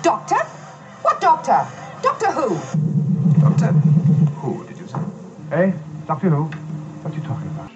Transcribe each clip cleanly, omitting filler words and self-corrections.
Doctor? What doctor? Doctor who? Doctor who, did you say? Eh? Doctor Who? What are you talking about?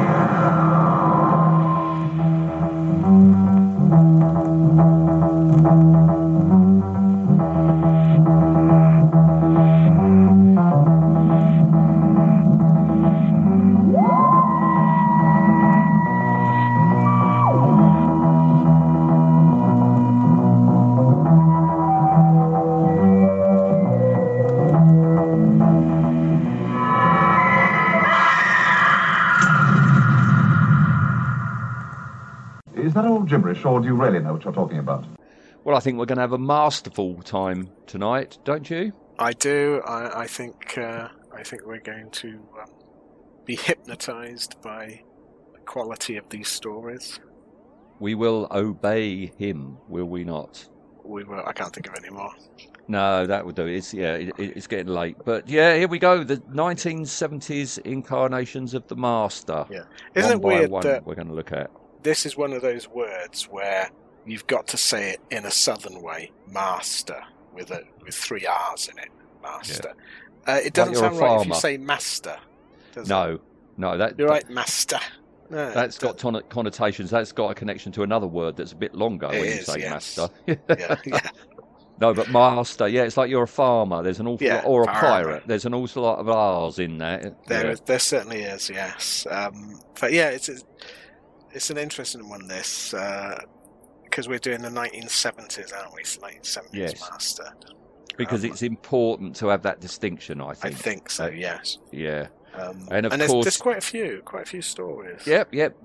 Is that all gibberish, or do you really know what you're talking about? Well, I think we're going to have a masterful time tonight, don't you? I do. I think we're going to be hypnotised by the quality of these stories. We will obey him, will we not? We will. I can't think of any more. No, that would do. It's getting late, but yeah, here we go. The 1970s incarnations of the Master. Yeah, isn't it weird that we're going to look at? This is one of those words where you've got to say it in a southern way, master, with 3 R's in it, master. Yeah. It doesn't sound right if you say master. No, you're right, master. No, that's got connotations. That's got a connection to another word that's a bit longer when you say master. Yeah. No, but master, yeah, it's like you're a farmer. There's an awful lot, or a pirate. There's an awful lot of R's in that. There certainly is, yes. But yeah, it's an interesting one, this, because we're doing the 1970s, aren't we? 1970s Master. Because it's important to have that distinction, I think. I think so, yes. Yeah. And of course, there's quite a few stories. Yep.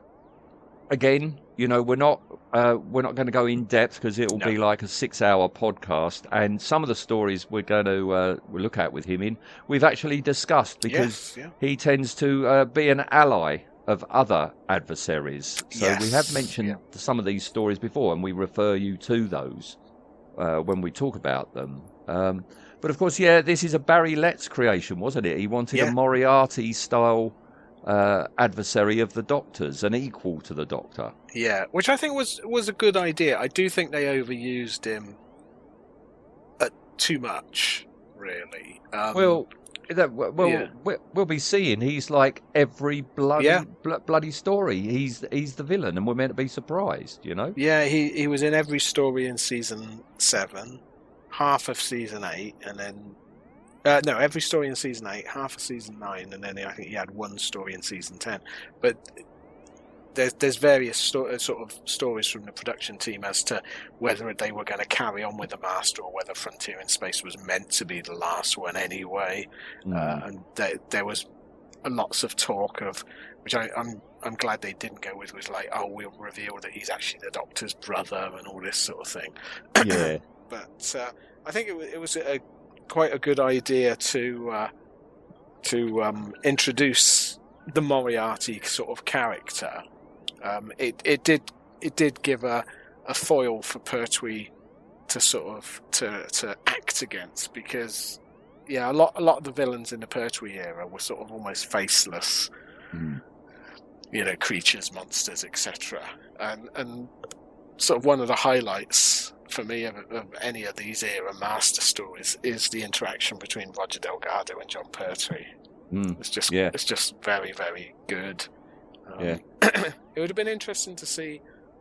Again, we're not going to go in depth because it will be like a 6-hour podcast. And some of the stories we're going to we'll look at with him we've actually discussed because he tends to be an ally of other adversaries. So we have mentioned some of these stories before, and we refer you to those when we talk about them. But of course, this is a Barry Letts creation, wasn't it? He wanted a Moriarty-style adversary of the Doctor's, an equal to the Doctor. Yeah, which I think was a good idea. I do think they overused him too much, really. We'll be seeing he's like every bloody story. He's the villain, and we're meant to be surprised, Yeah, he was in every story in season 7, half of season 8, and then every story in season 8, half of season 9, and then I think he had one story in season 10. But there's various sort of stories from the production team as to whether they were going to carry on with the Master or whether Frontier in Space was meant to be the last one anyway. And there was lots of talk of, which I'm glad they didn't go with, was like, we'll reveal that he's actually the Doctor's brother and all this sort of thing. Yeah. But I think it was quite a good idea to introduce the Moriarty sort of character. It did give a foil for Pertwee to sort of to act against, because a lot of the villains in the Pertwee era were sort of almost faceless, creatures, monsters, etc. And sort of one of the highlights for me of any of these era Master stories is the interaction between Roger Delgado and Jon Pertwee. It's just very, very good. It would have been interesting to see.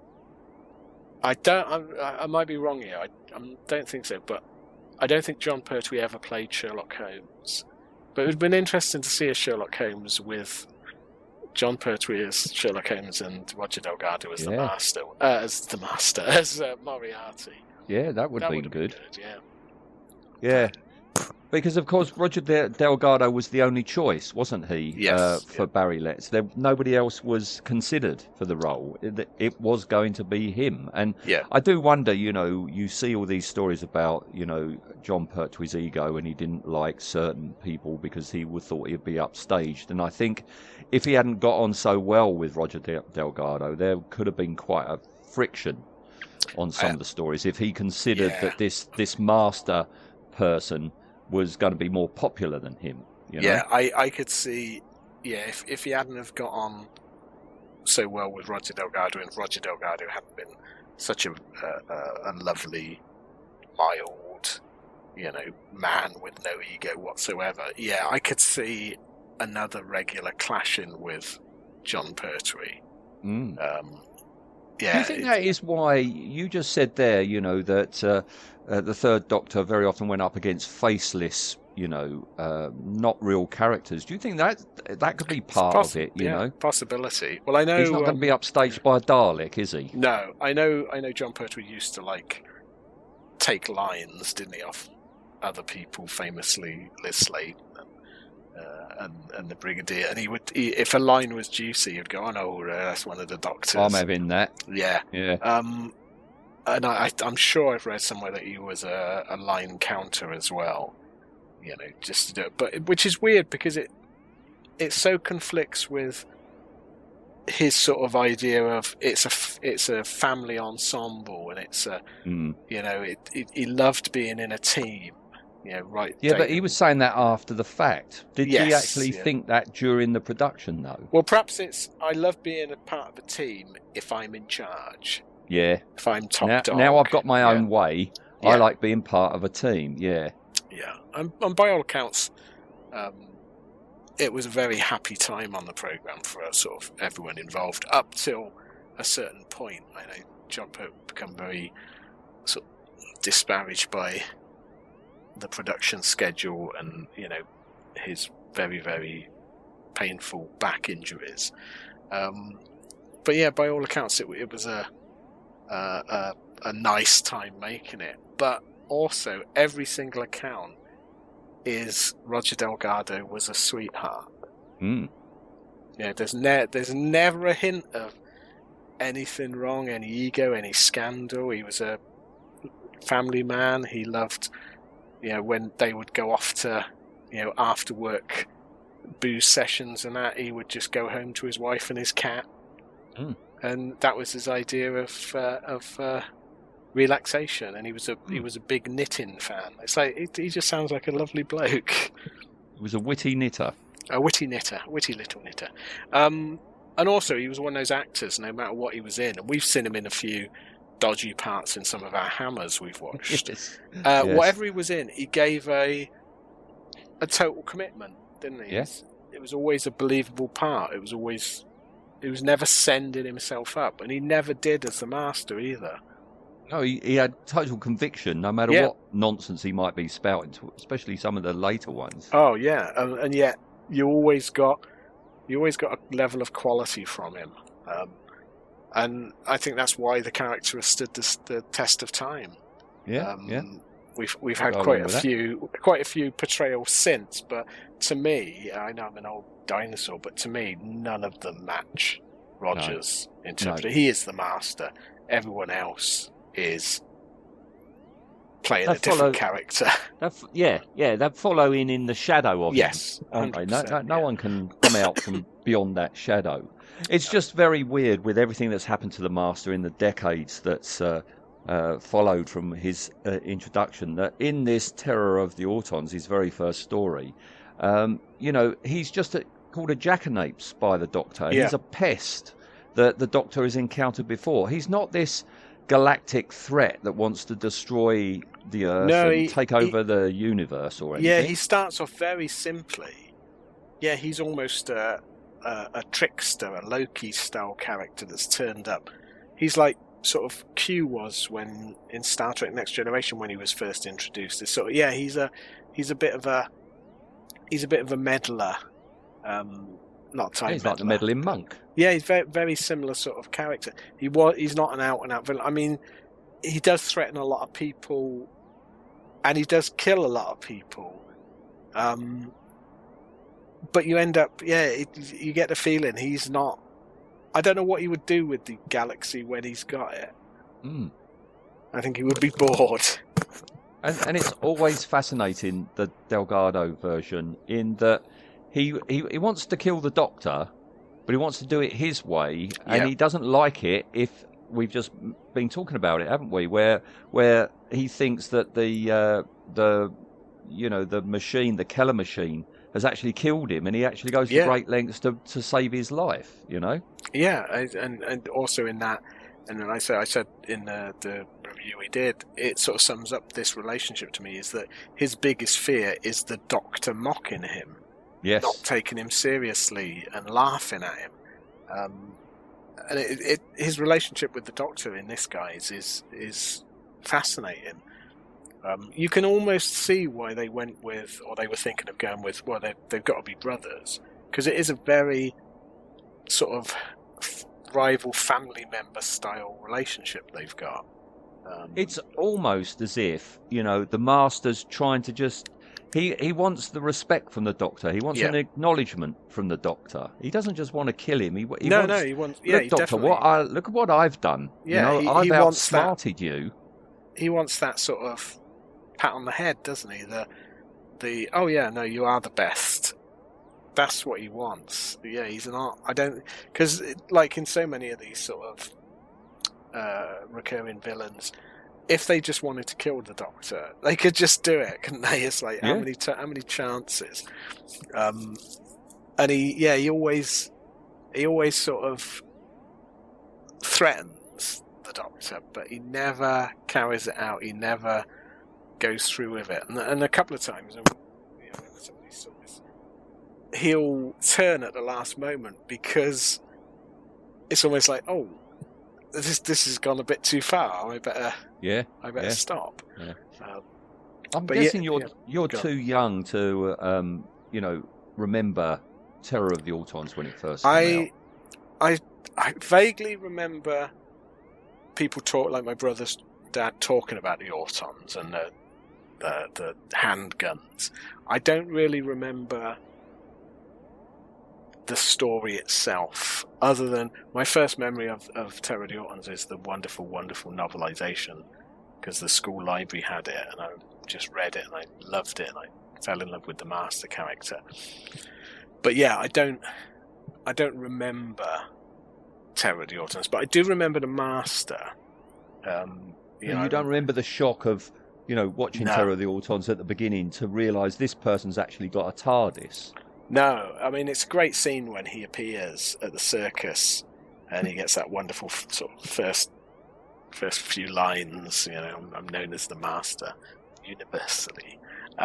I might be wrong here. I don't think so, but I don't think Jon Pertwee ever played Sherlock Holmes. But it would have been interesting to see a Sherlock Holmes with Jon Pertwee as Sherlock Holmes and Roger Delgado as the Master, as Moriarty. Yeah, that would have been good. Yeah. Because, of course, Roger Delgado was the only choice, wasn't he, for Barry Letts? Nobody else was considered for the role. It was going to be him. And I do wonder, you see all these stories about, Jon Pertwee's ego, and he didn't like certain people because he thought he'd be upstaged. And I think if he hadn't got on so well with Roger Delgado, there could have been quite a friction on some of the stories if he considered that this Master person was going to be more popular than him. I could see, if he hadn't have got on so well with Roger Delgado, and Roger Delgado hadn't been such a lovely mild, man with no ego whatsoever. Yeah, I could see another regular clashing with Jon Pertwee. Do you think that is why you just said there, that the Third Doctor very often went up against faceless, not real characters? Do you think that could be part of it? Possibility. Well, I know he's not going to be upstaged by a Dalek, is he? No, I know. Jon Pertwee used to take lines, didn't he, off other people, famously Liz Slate and the Brigadier, and he would, if a line was juicy, he'd go, "Oh no, that's one of the Doctors." I'm having that. Yeah. And I'm sure I've read somewhere that he was a line counter as well. Just to do it, but which is weird because it so conflicts with his sort of idea of it's a family ensemble, and it's he loved being in a team. Right. Yeah, but he was saying that after the fact. Did he actually think that during the production, though? Well, perhaps it's, I love being a part of a team if I'm in charge. Yeah. If I'm top dog. Now I've got my own way. Yeah. I like being part of a team, yeah. Yeah. And by all accounts, it was a very happy time on the programme for sort of everyone involved, up till a certain point. I know Jon Pertwee become very sort of disparaged by the production schedule and his very, very painful back injuries, but yeah, by all accounts it was a nice time making it. But also every single account is Roger Delgado was a sweetheart. There's never a hint of anything wrong, any ego, any scandal. He was a family man. He loved when they would go off to, after work booze sessions and that, he would just go home to his wife and his cat. And that was his idea of relaxation. And he was a big knitting fan. It's like, he just sounds like a lovely bloke. He was a witty knitter. A witty little knitter. And also, he was one of those actors, no matter what he was in, and we've seen him in a few dodgy parts in some of our Hammers we've watched. Yes. Whatever he was in, he gave a total commitment, didn't he? Yes. It was always a believable part. He was never sending himself up, and he never did as the Master either. No, he had total conviction, no matter what nonsense he might be spouting, especially some of the later ones. Oh yeah, and yet you always got a level of quality from him. And I think that's why the character has stood the test of time. Yeah, We've had quite a few portrayals since, but to me, I know I'm an old dinosaur, but to me, none of them match Rogers in terms of he is the Master. Everyone else is playing a different character. They're following in the shadow of him. Yes, no one can come out from beyond that shadow. It's just very weird with everything that's happened to the Master in the decades that's followed from his introduction, that in this Terror of the Autons, his very first story, he's just called a jackanapes by the Doctor. He's a pest that the Doctor has encountered before. He's not this galactic threat that wants to destroy the Earth and take over the universe or anything. Yeah, he starts off very simply. Yeah, he's almost a trickster, a Loki-style character that's turned up. He's like sort of Q was when in Star Trek Next Generation when he was first introduced. It's sort of, he's a bit of a meddler. Not time. He's like the meddling monk. Yeah, he's very, very similar sort of character. He's not an out-and-out villain. I mean, he does threaten a lot of people, and he does kill a lot of people. But you end up, you get the feeling he's not. I don't know what he would do with the galaxy when he's got it. I think he would be bored. And it's always fascinating, the Delgado version, in that he wants to kill the Doctor, but he wants to do it his way, and he doesn't like it if we've just been talking about it, haven't we? Where he thinks that the machine, the Keller machine, has actually killed him, and he actually goes to great lengths to save his life. Yeah, and also in that, and then I said in the interview he did, it sort of sums up this relationship to me, is that his biggest fear is the Doctor mocking him, not taking him seriously and laughing at him. And his relationship with the Doctor in this, guys, is fascinating. You can almost see why they went with, or they were thinking of going with, well, they've got to be brothers, because it is a very sort of rival family member style relationship they've got. It's almost as if, the Master's trying to just... He wants the respect from the Doctor. He wants an acknowledgement from the Doctor. He doesn't just want to kill him. He wants... Look, Doctor, look at what I've done. Yeah, I've outsmarted you. He wants that sort of pat on the head, doesn't he? The oh yeah, no, you are the best. That's what he wants. Yeah, he's an art. I don't, because like in so many of these sort of recurring villains, if they just wanted to kill the Doctor, they could just do it, couldn't they? It's like how many chances? And he always sort of threatens the Doctor, but he never carries it out. He never goes through with it. And a couple of times, he'll turn at the last moment because it's almost like, oh, this has gone a bit too far. I better stop. Yeah. I'm guessing you're too young to remember Terror of the Autons when it first came out. I vaguely remember people talk, like my brother's dad, talking about the Autons and the handguns. I don't really remember the story itself, other than my first memory of Terror of the Autons is the wonderful, wonderful novelization, because the school library had it, and I just read it, and I loved it, and I fell in love with the Master character. But yeah, I don't remember Terror of the Autons, but I do remember the Master. You don't remember the shock of watching Terror of the Autons at the beginning to realise this person's actually got a TARDIS. No, I mean, it's a great scene when he appears at the circus and he gets that wonderful sort of first few lines, I'm known as the Master universally.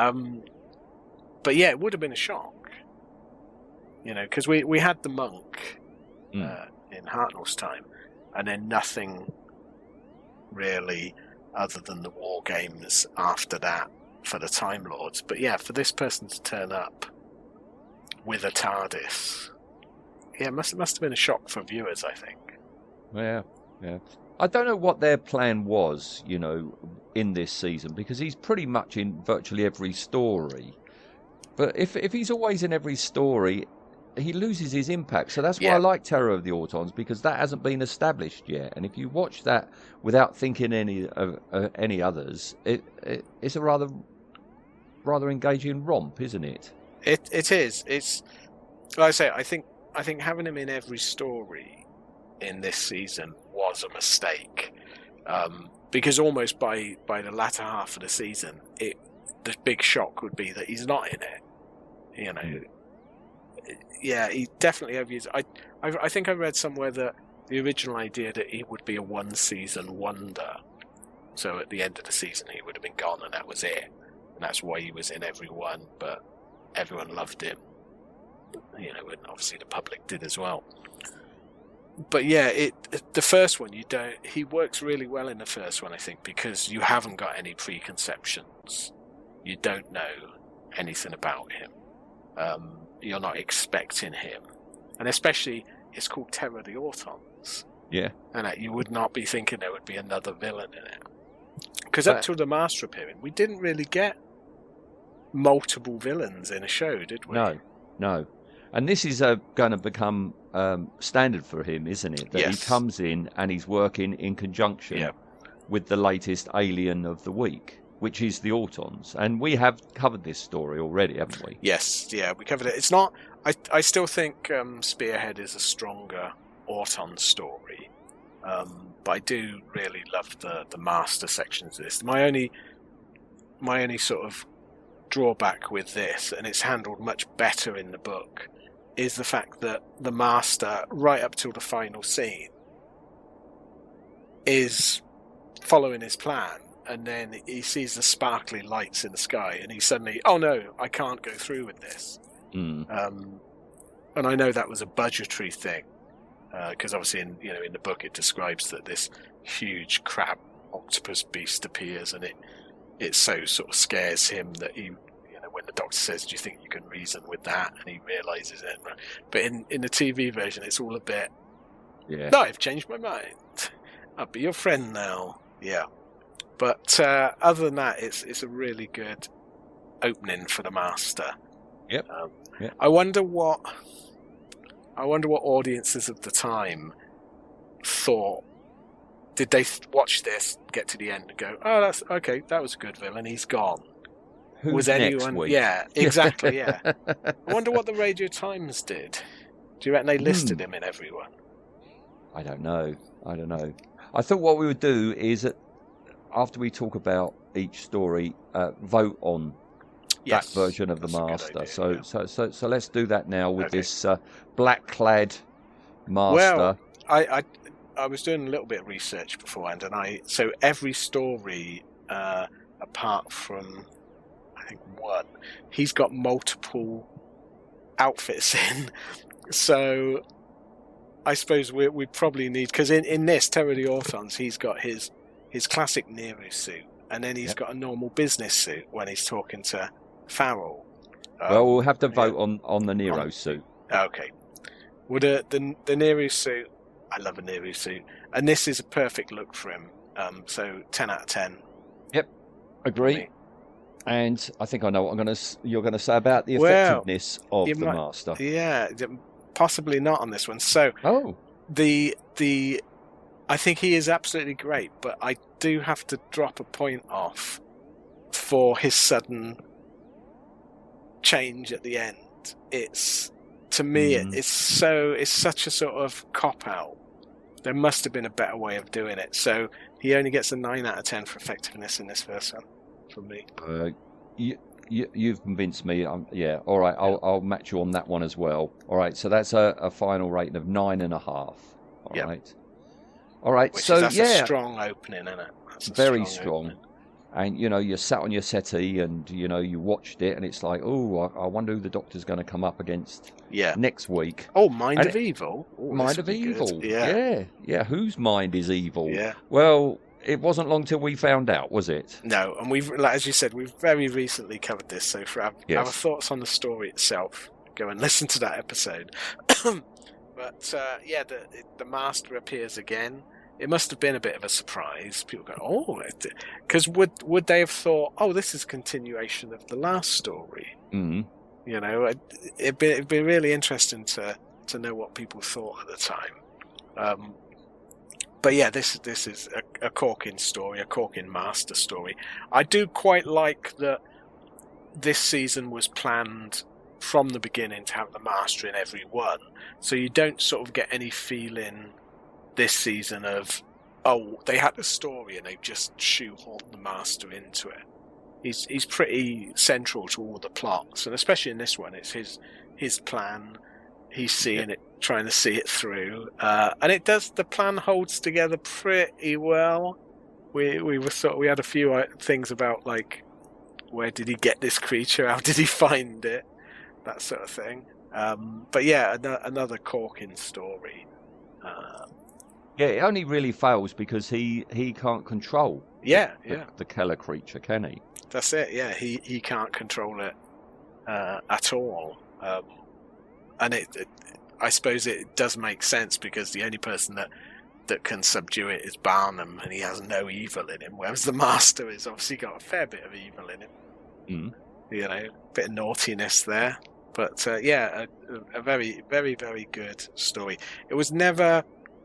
But yeah, it would have been a shock, because we had the monk in Hartnell's time, and then nothing really other than the war games after that for the Time Lords. But yeah, for this person to turn up with a TARDIS, it must have been a shock for viewers, I think. Yeah. I don't know what their plan was, in this season, because he's pretty much in virtually every story. But if he's always in every story, he loses his impact. So that's why I like Terror of the Autons, because that hasn't been established yet. And if you watch that without thinking any others, it's a rather engaging romp, isn't it? It is. It's like I say. I think having him in every story in this season was a mistake, because almost by the latter half of the season, the big shock would be that he's not in it. Yeah, he definitely overused. I think I read somewhere that the original idea that he would be a one-season wonder, so at the end of the season he would have been gone and that was it, and that's why he was in every one. But everyone loved him, and obviously the public did as well. But yeah, the first one, he works really well in the first one, I think, because you haven't got any preconceptions. You don't know anything about him. You're not expecting him. And especially, it's called Terror of the Autons. Yeah. And you would not be thinking there would be another villain in it. Because up till the Master appearing, we didn't really get multiple villains in a show, did we? No. And this is going to become standard for him, isn't it? That he comes in and he's working in conjunction with the latest alien of the week, which is the Autons. And we have covered this story already, haven't we? Yes, we covered it. It's not... I still think Spearhead is a stronger Auton story. But I do really love the Master sections of this. My only sort of drawback with this, and it's handled much better in the book, is the fact that the Master, right up till the final scene, is following his plan, and then he sees the sparkly lights in the sky, and he suddenly, oh no, I can't go through with this. And I know that was a budgetary thing, because obviously in the book it describes that this huge crab octopus beast appears, and it so sort of scares him that he, when the doctor says, do you think you can reason with that, and he realizes it. But in the TV version it's all a bit, no, I've changed my mind, I'll be your friend now. But other than that, it's a really good opening for the Master. I wonder what audiences of the time thought. Did they watch this, get to the end, and go, "Oh, that's okay. That was a good villain. He's gone." Who's was anyone? Week? Yeah, exactly. Yeah. I wonder what the Radio Times did. Do you reckon they listed him in everyone? I don't know. I thought what we would do is that after we talk about each story, vote on that version of the Master. So let's do that now with this black-clad Master. Well, I was doing a little bit of research beforehand, and so every story, apart from I think one, he's got multiple outfits in. So I suppose we probably need, because in this Terror of the Orthons, he's got his classic Nero suit, and then he's got a normal business suit when he's talking to Farrell. Well, we'll have to vote on the Nero suit. Okay. Would the Nero suit? I love a Nero suit, and this is a perfect look for him. So 10 out of 10. Yep, agree. And I think I know what you're going to say about the effectiveness of the Master. Yeah, possibly not on this one. So the I think he is absolutely great, but I do have to drop a point off for his sudden change at the end. It's, to me, it's such a sort of cop out. There must have been a better way of doing it. So he only gets a 9 out of 10 for effectiveness in this first one from me. You've convinced me. Yeah, all right. I'll match you on that one as well. All right. So that's a final rating of 9.5. All right. All right. That's a strong opening, isn't it? Very strong. And you sat on your settee and you watched it, and it's like, I wonder who the Doctor's going to come up against next week. Oh, Mind of Evil. Ooh, Mind of Evil. Yeah. Whose mind is evil? Yeah. Well, it wasn't long till we found out, was it? No, and we've, as you said, we've very recently covered this. So for our thoughts on the story itself, go and listen to that episode. But the Master appears again. It must have been a bit of a surprise. People go, because would they have thought, this is a continuation of the last story? Mm-hmm. It'd be really interesting to know what people thought at the time. But yeah, this is a Corkin story, a Corkin Master story. I do quite like that this season was planned from the beginning to have the Master in every one, so you don't sort of get any feeling this season of, they had a story and they've just shoehorned the Master into it. He's pretty central to all the plots, and especially in this one, it's his plan. He's seeing it, trying to see it through, and it does. The plan holds together pretty well. We had a few things about, like, where did he get this creature? How did he find it? That sort of thing. But yeah, another Corkin story. It only really fails because he can't control the Keller creature, can he? That's it, yeah. He can't control it at all. And I suppose it does make sense, because the only person that can subdue it is Barnum, and he has no evil in him, whereas the Master has obviously got a fair bit of evil in him. A bit of naughtiness there. But a very, very, very good story. It was never...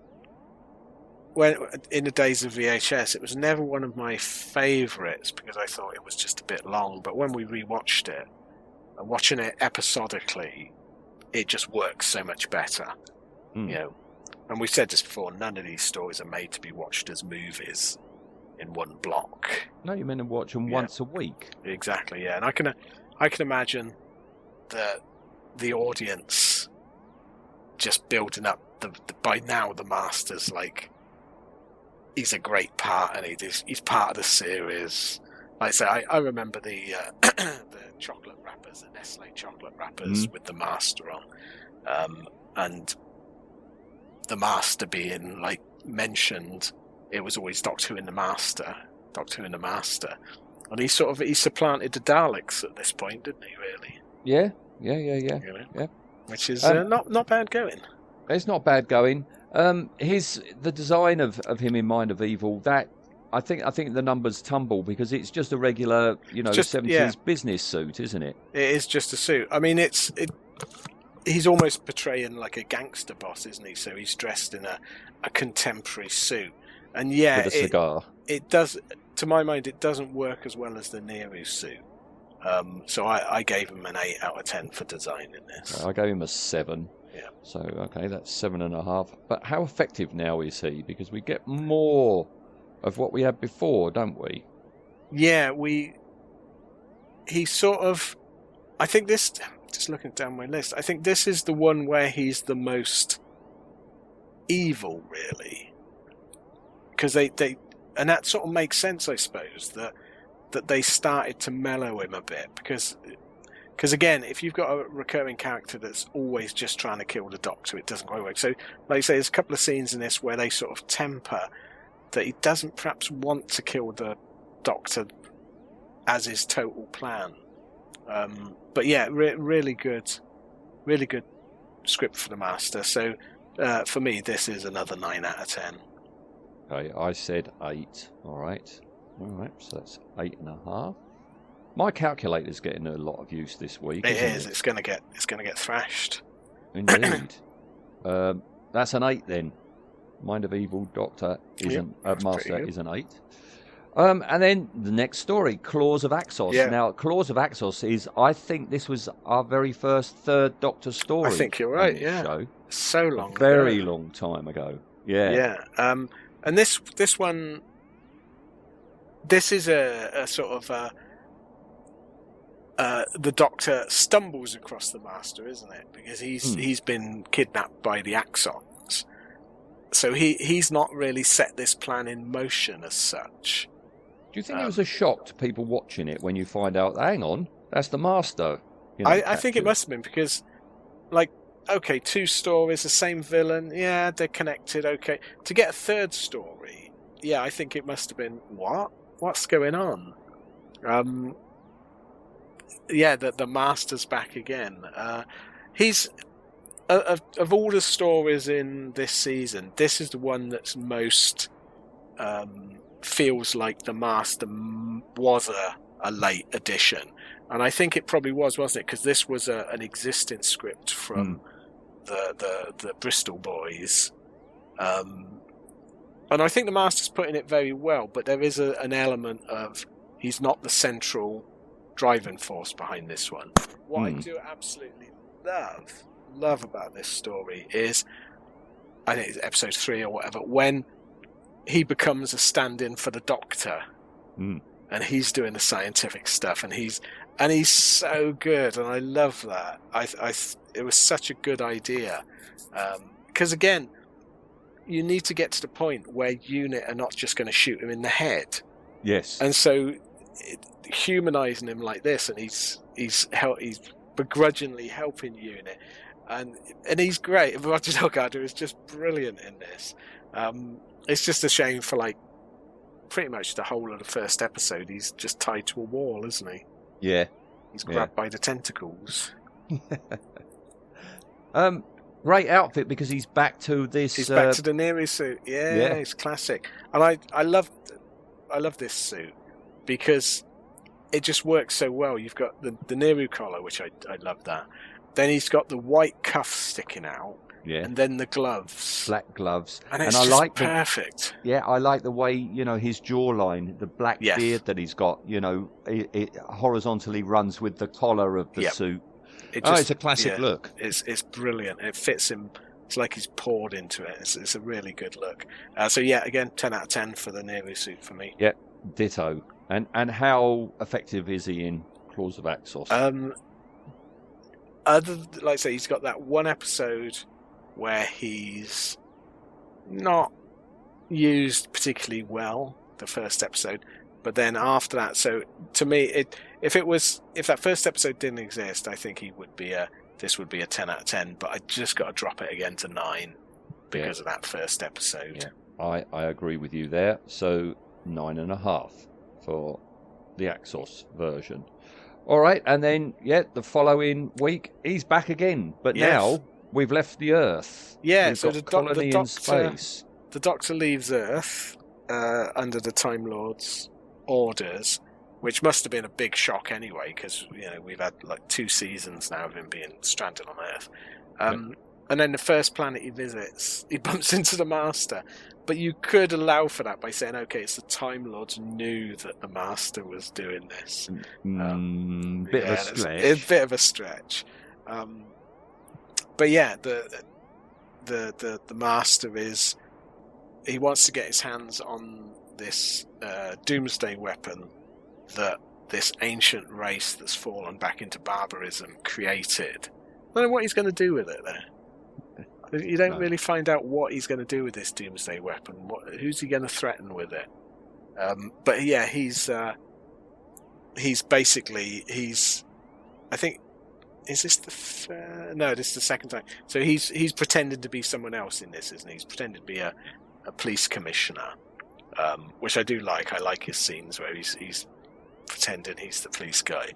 in the days of VHS, it was never one of my favourites, because I thought it was just a bit long. But when we rewatched it, and watching it episodically, it just works so much better. And we said this before, none of these stories are made to be watched as movies in one block. No, you're meant to watch them once a week. Exactly, yeah. And I can imagine the audience just building up. By now, the Master's like he's a great part, and he's part of the series. Like I say, I remember the chocolate wrappers, the Nestle chocolate wrappers with the Master on, and the Master being like mentioned. It was always Doctor Who and the Master, and he supplanted the Daleks at this point, didn't he? Really? Yeah. Which is not bad going. It's not bad going. The design of him in Mind of Evil, that I think the numbers tumble because it's just a regular 70s business suit, isn't it? It is just a suit. I mean, he's almost portraying like a gangster boss, isn't he? So he's dressed in a contemporary suit, and with a cigar. It does, to my mind, it doesn't work as well as the Neru suit. So I gave him an 8 out of 10 for design in this. I gave him a 7. Yeah. So okay, that's 7.5. But how effective now is he? Because we get more of what we had before, don't we? Yeah, he sort of. I think this. Just looking down my list, I think this is the one where he's the most evil, really, because they and that sort of makes sense, I suppose, that they started to mellow him a bit because again, if you've got a recurring character that's always just trying to kill the Doctor, it doesn't quite work. So, like I say, there's a couple of scenes in this where they sort of temper that he doesn't perhaps want to kill the Doctor as his total plan. But yeah, really good script for the Master. So for me, this is another 9 out of 10. Okay, I said 8. All right, so that's 8.5. My calculator's getting a lot of use this week. It is. It's going to get thrashed. Indeed. That's an 8 then. Mind of Evil Doctor is Master is an 8. And then the next story, Claws of Axos. Yeah. Now, Claws of Axos is, I think this was our very first Third Doctor story. I think you're right, show. So long ago. Very long time ago. Yeah. Yeah. And this one, this is a sort of the Doctor stumbles across the Master, isn't it? Because he's been kidnapped by the Axons. So he's not really set this plan in motion as such. Do you think it was a shock to people watching it when you find out, hang on, that's the Master? I think it must have been because, like, okay, 2 stories, the same villain, yeah, they're connected, okay. To get a 3rd story, yeah, I think it must have been, what's going on? Yeah, the Master's back again. He's, of all the stories in this season, this is the one that's most feels like the Master was a late addition. And I think it probably wasn't it? Because this was an existing script from the Bristol boys. And I think the Master's putting it very well, but there is an element of he's not the central driving force behind this one. What I do absolutely love about this story is, I think it's episode 3 or whatever, when he becomes a stand-in for the Doctor, and he's doing the scientific stuff, and he's so good, and I love that. It was such a good idea, because again, you need to get to the point where UNIT are not just going to shoot him in the head. Yes, and so humanizing him like this, and he's begrudgingly helping UNIT. And he's great. Roger Delgado is just brilliant in this. It's just a shame for, like, pretty much the whole of the first episode, he's just tied to a wall, isn't he? Yeah. He's grabbed by the tentacles. Great outfit because he's back to this. He's back to the Neru suit. Yeah, it's classic. And I love this suit because it just works so well. You've got the Neru collar, which I love that. Then he's got the white cuffs sticking out, and then the gloves, black gloves, and it's I like perfect. I like the way his jawline, the black beard that he's got. It horizontally runs with the collar of the suit. It's a classic look. It's brilliant. It fits him. It's like he's poured into it. It's a really good look. So again, 10 out of 10 for the Neru suit for me. Yeah, ditto. And how effective is he in Claws of Axos? Like I say, he's got that one episode where he's not used particularly well, the first episode. But then after that, so to me, if that first episode didn't exist, I think this would be a 10 out of 10. But I just got to drop it again to 9 because of that first episode. Yeah. I agree with you there. So 9.5 for the Axos version. All right, and then the following week he's back again, but now we've left the Earth. Yeah, we've so got colony in space. The Doctor leaves Earth under the Time Lord's orders, which must have been a big shock anyway, because we've had like 2 seasons now of him being stranded on Earth. And then the first planet he visits, he bumps into the Master. But you could allow for that by saying, okay, it's the Time Lords knew that the Master was doing this. Bit of a stretch. It's a bit of a stretch. But yeah, the Master he wants to get his hands on this doomsday weapon that this ancient race that's fallen back into barbarism created. I don't know what he's going to do with it there. You don't really find out what he's going to do with this doomsday weapon. Who's he going to threaten with it? But yeah, he's basically I think, is this this is the second time. So he's pretended to be someone else in this, isn't he? He's pretended to be a police commissioner, which I do like. I like his scenes where he's pretending he's the police guy.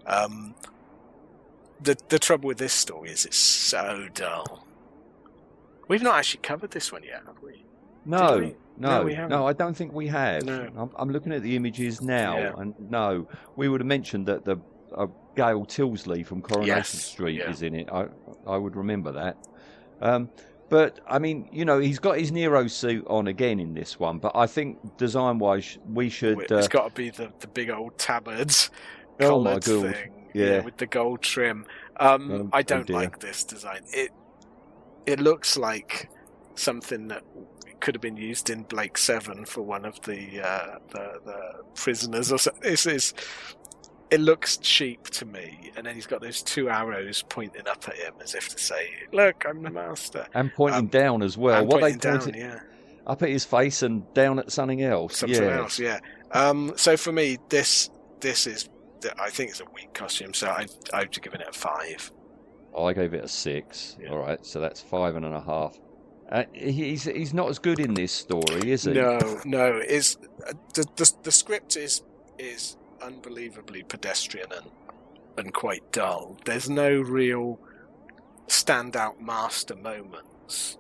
The trouble with this story is it's so dull. We've not actually covered this one yet, have we? No, we haven't. No, I don't think we have. No. I'm looking at the images now, and no, we would have mentioned that the Gail Tilsley from Coronation Street is in it. I would remember that. But I mean, he's got his Nero suit on again in this one. But I think design-wise, we should. It's got to be the big old tabards collared thing, yeah, with the gold trim. I don't like this design. It looks like something that could have been used in Blake 7 for one of the prisoners or something. It looks cheap to me, and then he's got those 2 arrows pointing up at him as if to say, "Look, I'm the Master," and pointing down as well. And what pointing they pointed down, up at his face and down at something else. So for me, this is, I think it's a weak costume. So I've given it a 5. I gave it a 6. All right, so that's 5.5. He's not as good in this story, is he? No. It's the script is unbelievably pedestrian and quite dull. There's no real standout Master moments.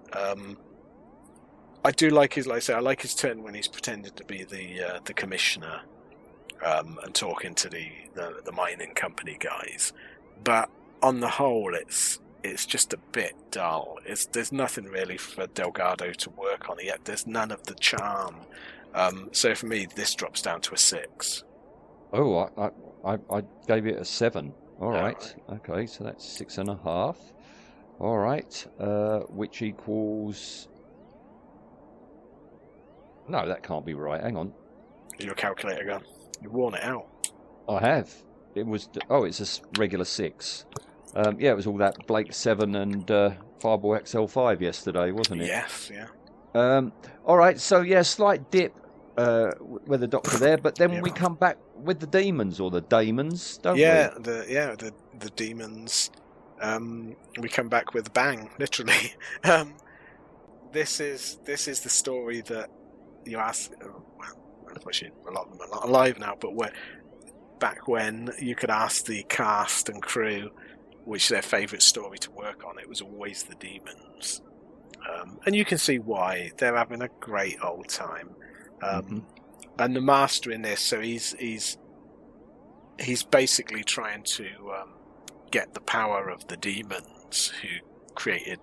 I do like his, I like his turn when he's pretended to be the commissioner and talking to the mining company guys, but on the whole, it's just a bit dull. There's nothing really for Delgado to work on yet. There's none of the charm. So for me, this drops down to a 6. Oh, I gave it a 7. All right. Okay, so that's 6.5. All right, which equals. No, that can't be right. Hang on. Your calculator gun. You've worn it out. I have. It was. Oh, it's a regular 6. It was all that Blake 7 and Fireball XL5 yesterday, wasn't it? Yes, yeah. All right, so slight dip with the Doctor there, but then we come back with the demons or the daemons, don't we? The demons. We come back with a bang, literally. This is the story that you ask. Unfortunately, a lot of them are not alive now, but back when you could ask the cast and crew which their favourite story to work on, it was always the demons. And you can see why. They're having a great old time. And the Master in this, so he's basically trying to get the power of the demons who created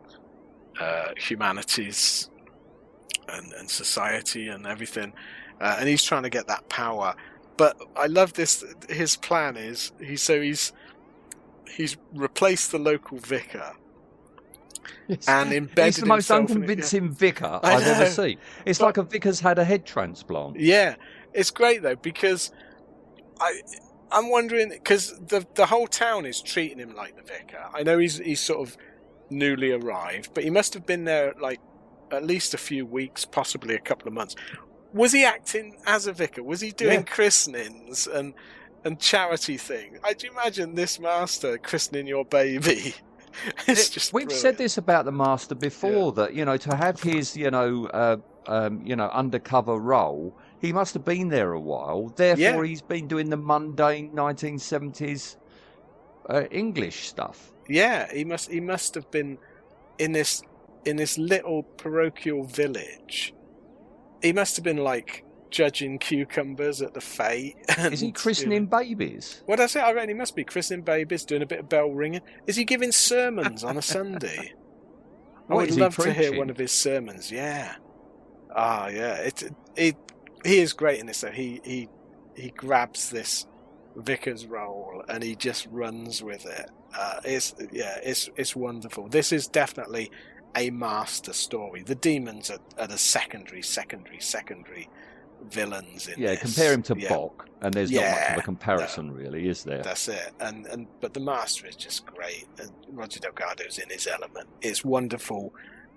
humanities and society and everything. And he's trying to get that power. But I love this. His plan is he's replaced the local vicar and embedded. He's the most unconvincing vicar I've ever seen. It's like a vicar's had a head transplant. Yeah, it's great though, because I'm wondering, because the whole town is treating him like the vicar. I know he's sort of newly arrived, but he must have been there like at least a few weeks, possibly a couple of months. Was he acting as a vicar? Was he doing christenings and charity things? I'd imagine this master christening your baby. It's just we've brilliant. said this about the master before, that to have his undercover role, he must have been there a while. Therefore, he's been doing the mundane 1970s English stuff. Yeah, he must have been in this little parochial village. He must have been like judging cucumbers at the fete. Is he christening babies? What did I say? I reckon he must be christening babies, doing a bit of bell ringing. Is he giving sermons on a Sunday? I would love to hear one of his sermons. Yeah. Yeah. He is great in this though. He grabs this vicar's role and he just runs with it. It's wonderful. This is definitely a master story. The demons are the secondary villains in this. Compare him to Bok, and there's not much of a comparison, really, is there? That's it. But the master is just great. And Roger Delgado's in his element. It's wonderful,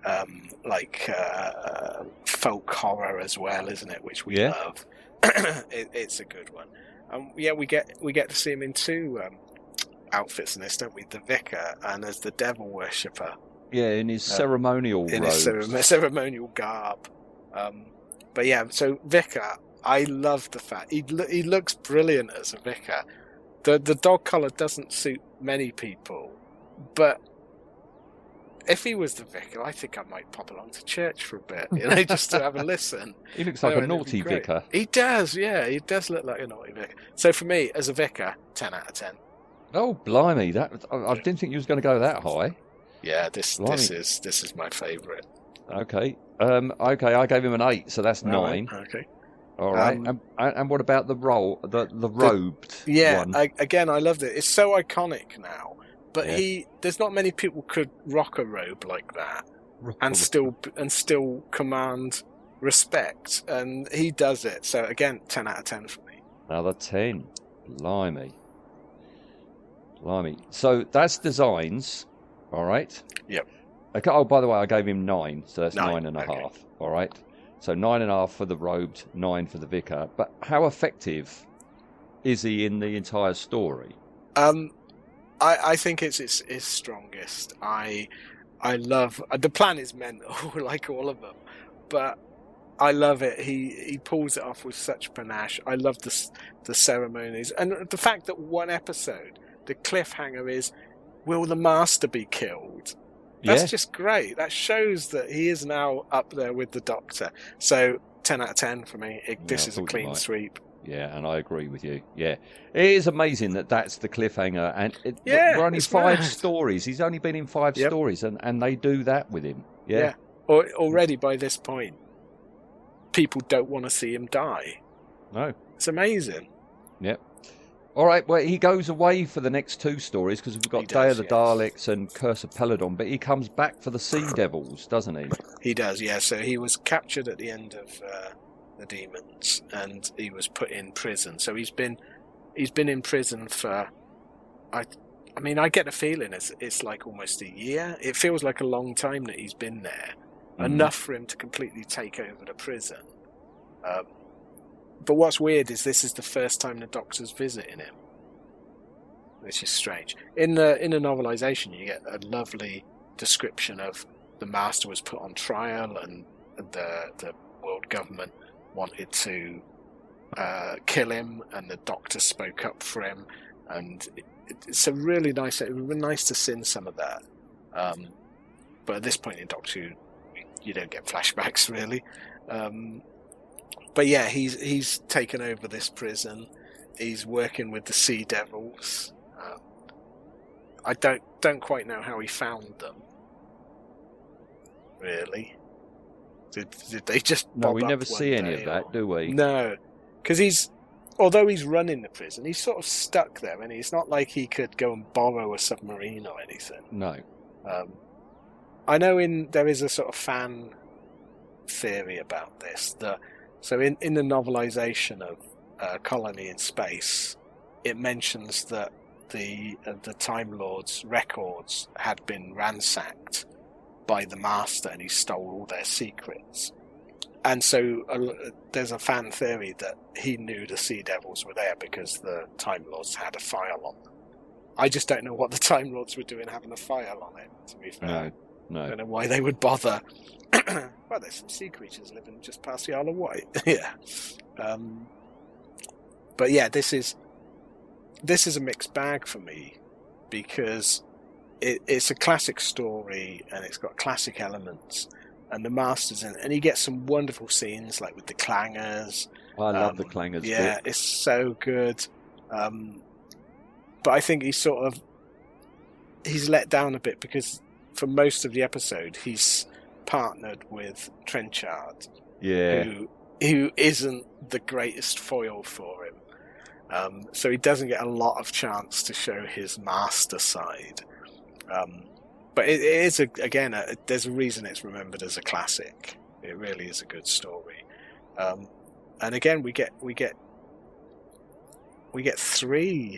folk horror as well, isn't it? Which we love. It's a good one. We get to see him in two outfits in this, don't we? The vicar and as the devil worshipper. Yeah, in his ceremonial robes. In his ceremonial garb. But yeah, so vicar, I love the fact he looks brilliant as a vicar. The dog collar doesn't suit many people, but if he was the vicar, I think I might pop along to church for a bit, just to have a listen. He looks like a naughty vicar. He does, yeah, he does look like a naughty vicar. So for me, as a vicar, 10 out of 10. Oh, blimey! I didn't think you was going to go that high. Yeah, this is my favourite. Okay. I gave him an 8, so that's 9. Okay. All right. And what about the robed one? Again, I loved it. It's so iconic now. But there's not many people could rock a robe like that and still command respect, and he does it. So again, 10 out of 10 for me. Another 10. Blimey. So that's designs. All right. Yep. Okay. Oh, by the way, I gave him 9, so that's 9.5. Okay. All right. So 9.5 for the robed, 9 for the vicar. But how effective is he in the entire story? I think it's his strongest. I love the plan is mental, like all of them, but I love it. He pulls it off with such panache. I love the ceremonies and the fact that one episode, the cliffhanger is, will the master be killed? That's just great. That shows that he is now up there with the Doctor. So 10 out of 10 for me. This is a clean sweep. Yeah, and I agree with you. Yeah, it is amazing that's the cliffhanger, and we're only 5 stories. He's only been in 5 stories, and they do that with him. Yeah. Already by this point, people don't want to see him die. No, it's amazing. Yep. All right, well, he goes away for the next 2 stories because we've got Day of the Daleks and Curse of Peladon, but he comes back for the Sea Devils, doesn't he? He does, yeah. So he was captured at the end of the Demons, and he was put in prison. So he's been in prison for, I mean, I get the feeling it's like almost a year. It feels like a long time that he's been there, enough for him to completely take over the prison. But what's weird is this is the first time the Doctor's visiting him, which is strange. In the novelisation, you get a lovely description of the Master was put on trial, and the world government wanted to kill him, and the Doctor spoke up for him, and it's a really nice. It would be nice to see some of that, but at this point in Doctor Who, you don't get flashbacks really. But yeah, he's taken over this prison. He's working with the Sea Devils. I don't quite know how he found them. Really, did they just? No, we never see any of that, do we? No, because although he's running the prison, he's sort of stuck there, and it's not like he could go and borrow a submarine or anything. No. I know there is a sort of fan theory about this that. So in the novelisation of Colony in Space, it mentions that the Time Lord's records had been ransacked by the Master, and he stole all their secrets. And so there's a fan theory that he knew the Sea Devils were there because the Time Lords had a file on them. I just don't know what the Time Lords were doing having a file on it, to be fair. No. I don't know why they would bother. Well, there's some sea creatures living just past the Isle of Wight. Yeah. But yeah, this is a mixed bag for me, because it's a classic story and it's got classic elements, and the Master's in it, and you get some wonderful scenes like with the clangers. I love the clangers. Yeah, it's so good. But I think he's let down a bit, because for most of the episode he's partnered with Trenchard, who isn't the greatest foil for him. So he doesn't get a lot of chance to show his Master side. But it is there's a reason it's remembered as a classic. It really is a good story. And again, we get 3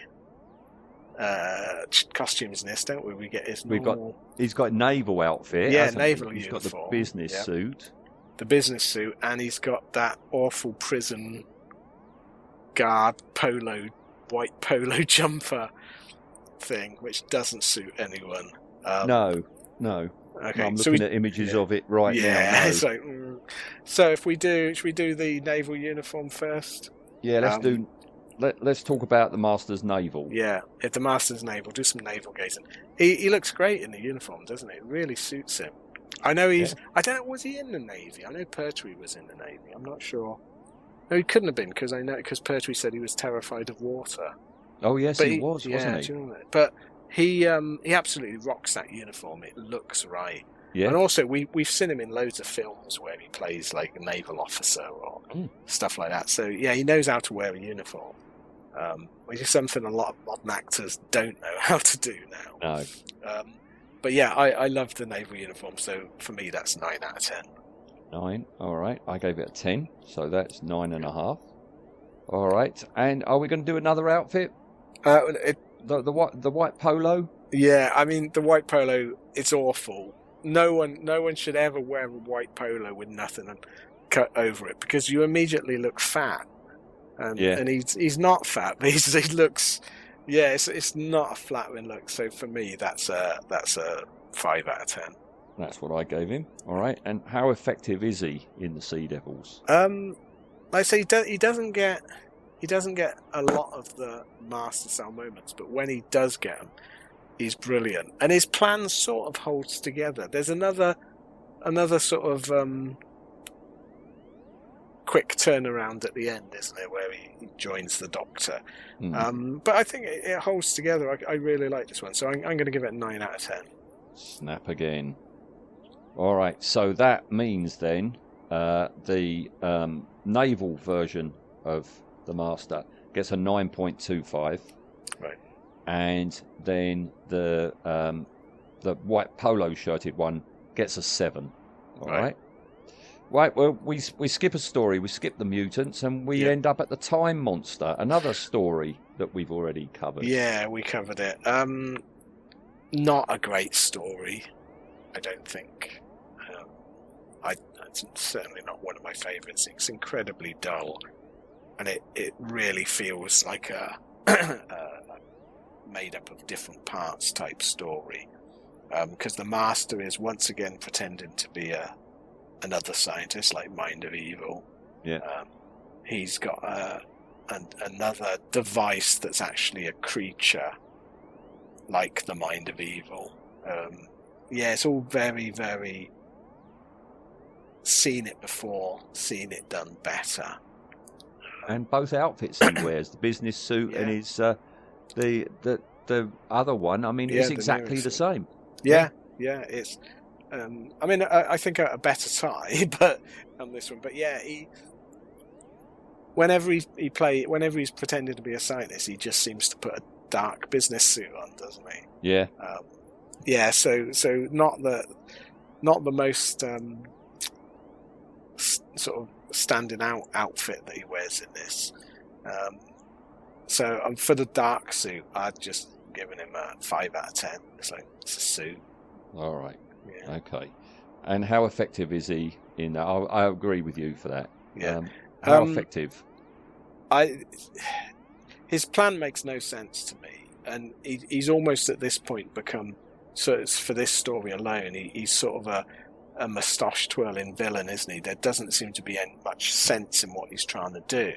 costumes in this, don't we? We get his normal... He's got a naval outfit. Yeah, naval He's uniform. got the business suit. The business suit, and he's got that awful prison guard white polo jumper thing, which doesn't suit anyone. No. Okay, I'm looking at images of it right now. Yeah, it's like, so should we do the naval uniform first? Yeah, let's talk about the Master's naval. Yeah, if the Master's naval, do some naval gazing. He looks great in the uniform, doesn't he? It really suits him. I know I don't know, was he in the Navy? I know Pertwee was in the Navy. I'm not sure. No, he couldn't have been, because Pertwee said he was terrified of water. Oh yes, he was, wasn't he? Do you know that? But he absolutely rocks that uniform. It looks right. Yeah. And also, we've seen him in loads of films where he plays like a naval officer or stuff like that. So yeah, he knows how to wear a uniform, which is something a lot of modern actors don't know how to do now. No. But yeah, I love the naval uniform. So for me, that's 9 out of 10. 9. All right, I gave it a 10, so that's 9.5. All right, and are we going to do another outfit? The white polo. Yeah, I mean the white polo. It's awful. No one should ever wear a white polo with nothing and cut over it, because you immediately look fat. And he's not fat, but he looks. Yeah, it's not a flattering look. So for me, that's a 5 out of 10. That's what I gave him. All right, and how effective is he in the Sea Devils? Like I say, he doesn't get a lot of the Master style moments, but when he does get them, he's brilliant, and his plan sort of holds together. There's another sort of quick turnaround at the end, isn't it, where he joins the Doctor. But I think it holds together. I really like this one, so I'm going to give it 9 out of 10. Snap again. All right, so that means then the naval version of the Master gets a 9.25. Right. And then the white polo shirted one gets a 7. All right. Right, well, we skip a story, we skip the mutants, and we end up at the Time Monster, another story that we've already covered. Yeah, we covered it. Not a great story, I don't think. It's certainly not one of my favourites. It's incredibly dull, and it really feels like a made up of different parts type story. Because the Master is once again pretending to be another scientist, like Mind of Evil. Yeah. He's got another device that's actually a creature, like the Mind of Evil. It's all very, very seen it before, seen it done better. And both outfits he wears, the business suit and his the other one, I mean, it's exactly the same. Yeah, it's. I mean, I think a better tie, but on this one. But yeah, whenever he's pretending to be a scientist, he just seems to put a dark business suit on, doesn't he? Yeah. So not the most sort of standing out outfit that he wears in this. So for the dark suit, I'd just given him a 5 out of 10. It's a suit. All right. Yeah. Okay. And how effective is he in that? I agree with you for that. Yeah. How effective? His plan makes no sense to me, and he's almost at this point become, so it's for this story alone, he's sort of a moustache twirling villain, isn't he? There doesn't seem to be much sense in what he's trying to do.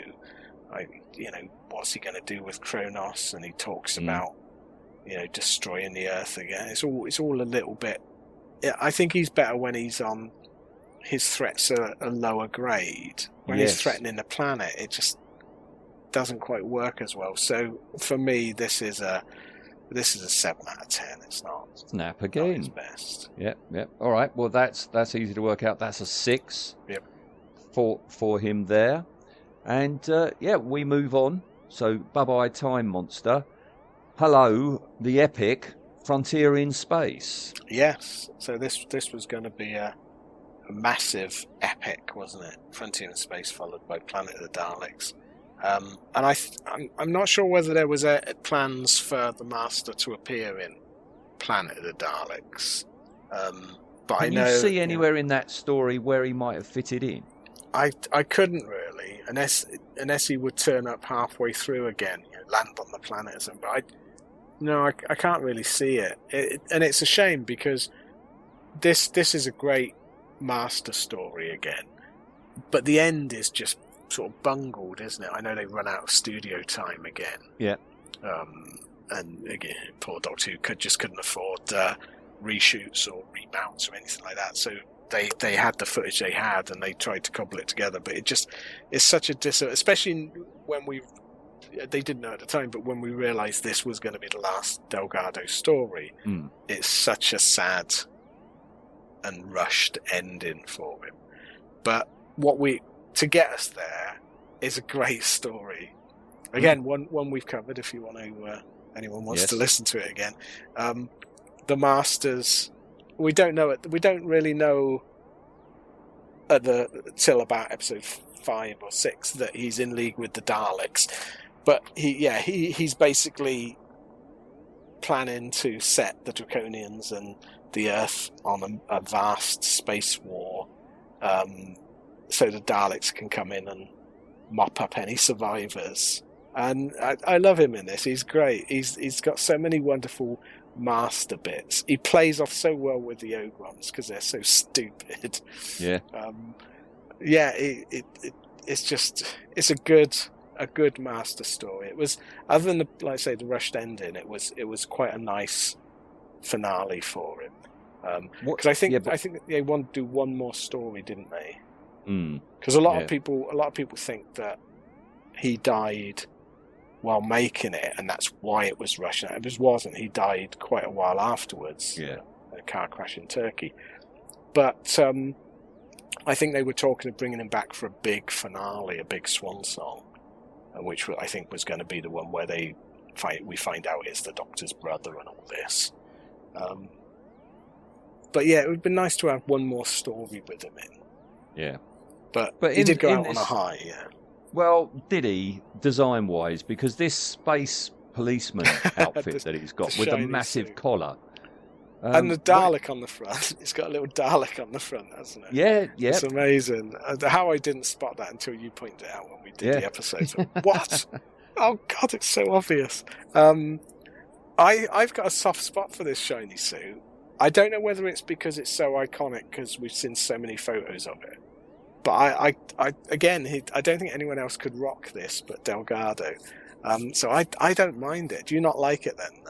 What's he going to do with Kronos? And he talks about, destroying the Earth again. It's all a little bit. I think he's better when he's on. His threats are a lower grade. When he's threatening the planet, it just doesn't quite work as well. So for me, this is a 7 out of 10. It's not. Snap again. Not his best. Yep. All right. Well, that's easy to work out. That's a 6. Yep. For him there, and we move on. So bye Time Monster. Hello, the epic Frontier in Space. Yes. So this was going to be a massive epic, wasn't it? Frontier in Space followed by Planet of the Daleks. And I'm not sure whether there was plans for the Master to appear in Planet of the Daleks. But Can you see anywhere in that story where he might have fitted in? I couldn't really, unless he would turn up halfway through again, land on the planet or something. But I can't really see it. And it's a shame because this is a great Master story again, but the end is just sort of bungled, isn't it? I know they run out of studio time again. Yeah. And again, poor Doctor Who couldn't afford reshoots or remounts or anything like that. So they had the footage they had and they tried to cobble it together, but it's such a especially when they didn't know at the time, but when we realised this was going to be the last Delgado story, it's such a sad and rushed ending for him. But to get us there is a great story. Again, one we've covered. If you want to, anyone wants to listen to it again, the Masters. We don't know it. We don't really know till about episode 5 or 6 that he's in league with the Daleks. But he's basically planning to set the Draconians and the Earth on a vast space war, so the Daleks can come in and mop up any survivors. And I love him in this. He's great. He's got so many wonderful Master bits. He plays off so well with the Ogrons because they're so stupid. Yeah. It's a good Master story. It was, other than the rushed ending, it was quite a nice finale for him. Because I think they wanted to do one more story, didn't they? Because a lot of people think that he died while making it, and that's why it was rushed. It wasn't. He died quite a while afterwards. Yeah, a car crash in Turkey. But I think they were talking of bringing him back for a big finale, a big swan song, which I think was going to be the one where we find out it's the Doctor's brother and all this. But yeah, it would be nice to have one more story with him in. Yeah. But he did go out on a high, yeah. Well, did he, design-wise? Because this space policeman outfit that he's got with a massive collar. And the Dalek on the front. It's got a little Dalek on the front, hasn't it? Yeah. It's amazing. How I didn't spot that until you pointed it out when we did the episode. What? Oh, God, it's so obvious. I've got a soft spot for this shiny suit. I don't know whether it's because it's so iconic because we've seen so many photos of it. But I don't think anyone else could rock this but Delgado. So I don't mind it. Do you not like it then?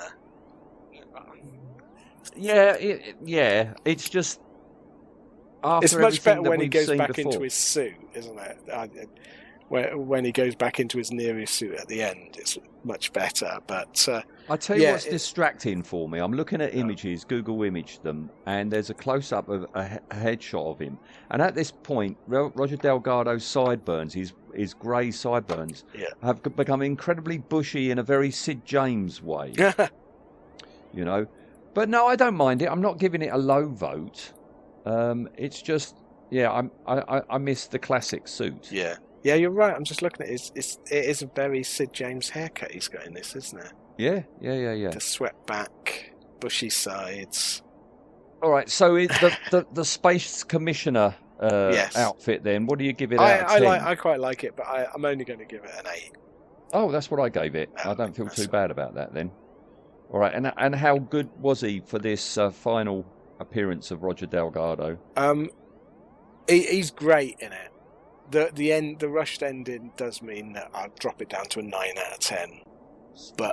Yeah. It's just it's much better when he goes back into his suit, isn't it? When he goes back into his Nereus suit at the end, it's much better. But I tell you what's distracting for me. I'm looking at images, Google imaged them, and there's a close-up of a headshot of him. And at this point, Roger Delgado's sideburns, his grey sideburns, have become incredibly bushy in a very Sid James way. You know? But no, I don't mind it. I'm not giving it a low vote. It's just, I miss the classic suit. Yeah. Yeah, you're right. I'm just looking at it. It is a very Sid James haircut he's got in this, isn't it? Yeah. The swept back, bushy sides. All right, so the Space Commissioner outfit then, what do you give it out of 10? I quite like it, but I'm only going to give it an 8. Oh, that's what I gave it. I don't feel too bad about that then. All right, and how good was he for this final appearance of Roger Delgado? He's great in it. The rushed ending does mean that I'll drop it down to a 9 out of 10. But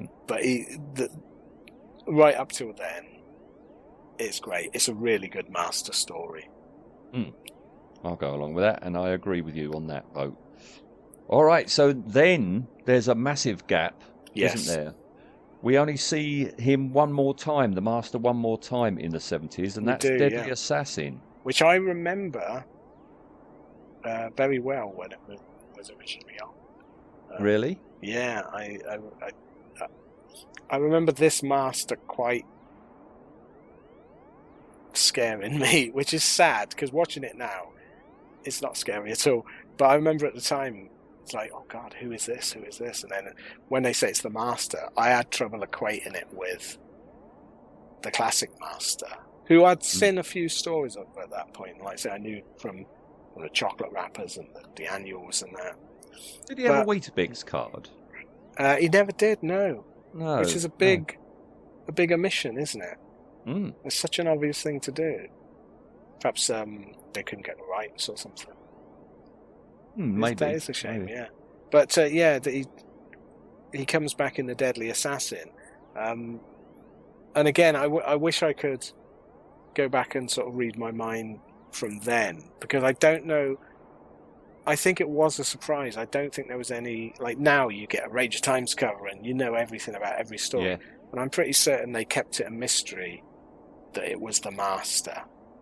right up till then, it's great. It's a really good master story. I'll go along with that, and I agree with you on that vote. All right, so then there's a massive gap, isn't there? We only see him one more time, the Master one more time in the 70s, and that's Deadly Assassin. Which I remember very well when it was originally on. Really? Yeah, I remember this Master quite scaring me, which is sad, because watching it now, it's not scary at all. But I remember at the time, it's like, oh God, who is this? Who is this? And then when they say it's the Master, I had trouble equating it with the classic Master, who I'd seen a few stories of at that point. Like I say, I knew from the chocolate wrappers and the annuals and that. Did he have a Weetabix card? He never did, no. Which is a big omission, isn't it? It's such an obvious thing to do. Perhaps they couldn't get the rights or something. Maybe. That is a shame, yeah. But that he comes back in the Deadly Assassin. And again, I wish I could go back and sort of read my mind from then, because I don't know. I think it was a surprise. I don't think there was any, like now you get a Rage of Times cover and you know everything about every story. Yeah. And I'm pretty certain they kept it a mystery that it was the Master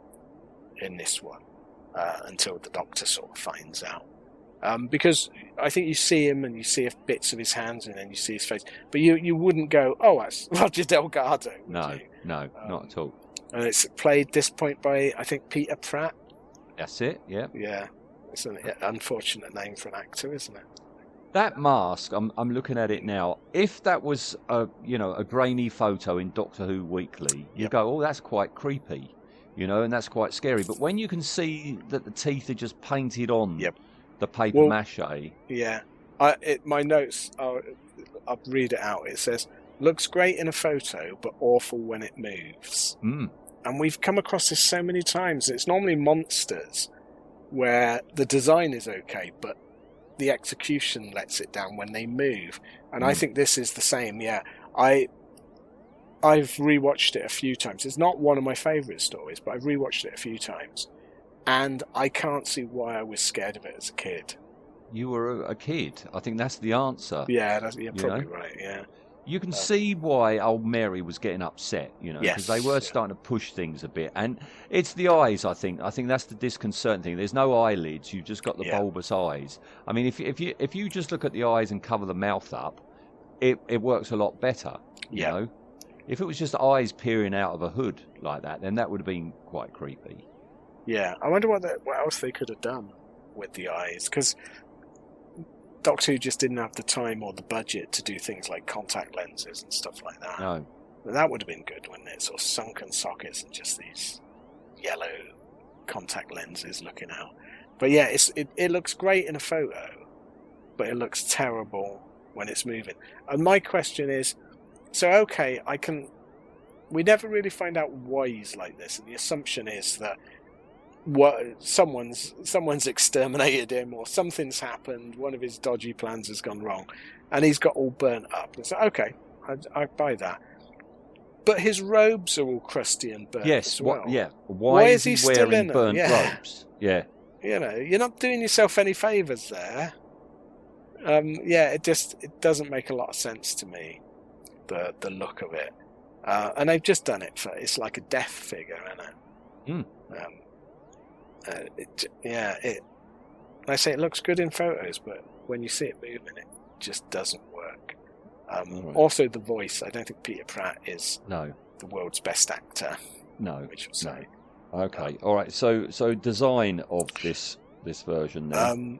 in this one until the Doctor sort of finds out. Because I think you see him and you see bits of his hands and then you see his face, but you wouldn't go, oh, that's Roger Delgado. No, not at all. And it's played this point by, I think, Peter Pratt. That's it, yeah. Yeah. It's an unfortunate name for an actor, isn't it? That mask, I'm looking at it now. If that was a grainy photo in Doctor Who Weekly, you go, oh, that's quite creepy, and that's quite scary. But when you can see that the teeth are just painted on the paper mache. Yeah. My notes, I'll read it out. It says, looks great in a photo, but awful when it moves. And we've come across this so many times. It's normally monsters where the design is okay, but the execution lets it down when they move. And I think this is the same. Yeah, I've rewatched it a few times. It's not one of my favourite stories, but I've rewatched it a few times, and I can't see why I was scared of it as a kid. You were a kid. I think that's the answer. Yeah, you're probably right. Yeah. You can see why old Mary was getting upset, because they were starting to push things a bit. And it's the eyes, I think. I think that's the disconcerting thing. There's no eyelids. You've just got the bulbous eyes. I mean, if you just look at the eyes and cover the mouth up, it works a lot better, you know. If it was just eyes peering out of a hood like that, then that would have been quite creepy. Yeah, I wonder what else they could have done with the eyes, because Doctor Who just didn't have the time or the budget to do things like contact lenses and stuff like that. No. But that would have been good, wouldn't it? Sort of sunken sockets and just these yellow contact lenses looking out. But yeah, it looks great in a photo, but it looks terrible when it's moving. And my question is, so okay, we never really find out why he's like this, and the assumption is that someone's exterminated him, or something's happened, one of his dodgy plans has gone wrong, and he's got all burnt up. It's like, okay, I buy that. But his robes are all crusty and burnt as well. Why is he still wearing burnt robes? Yeah. You're not doing yourself any favours there. It doesn't make a lot of sense to me, the look of it. And they've just done it it's like a death figure, isn't it? I say it looks good in photos, but when you see it moving, it just doesn't work. Also, the voice. I don't think Peter Pratt is the world's best actor. No, which would say. Okay, all right. So design of this version then.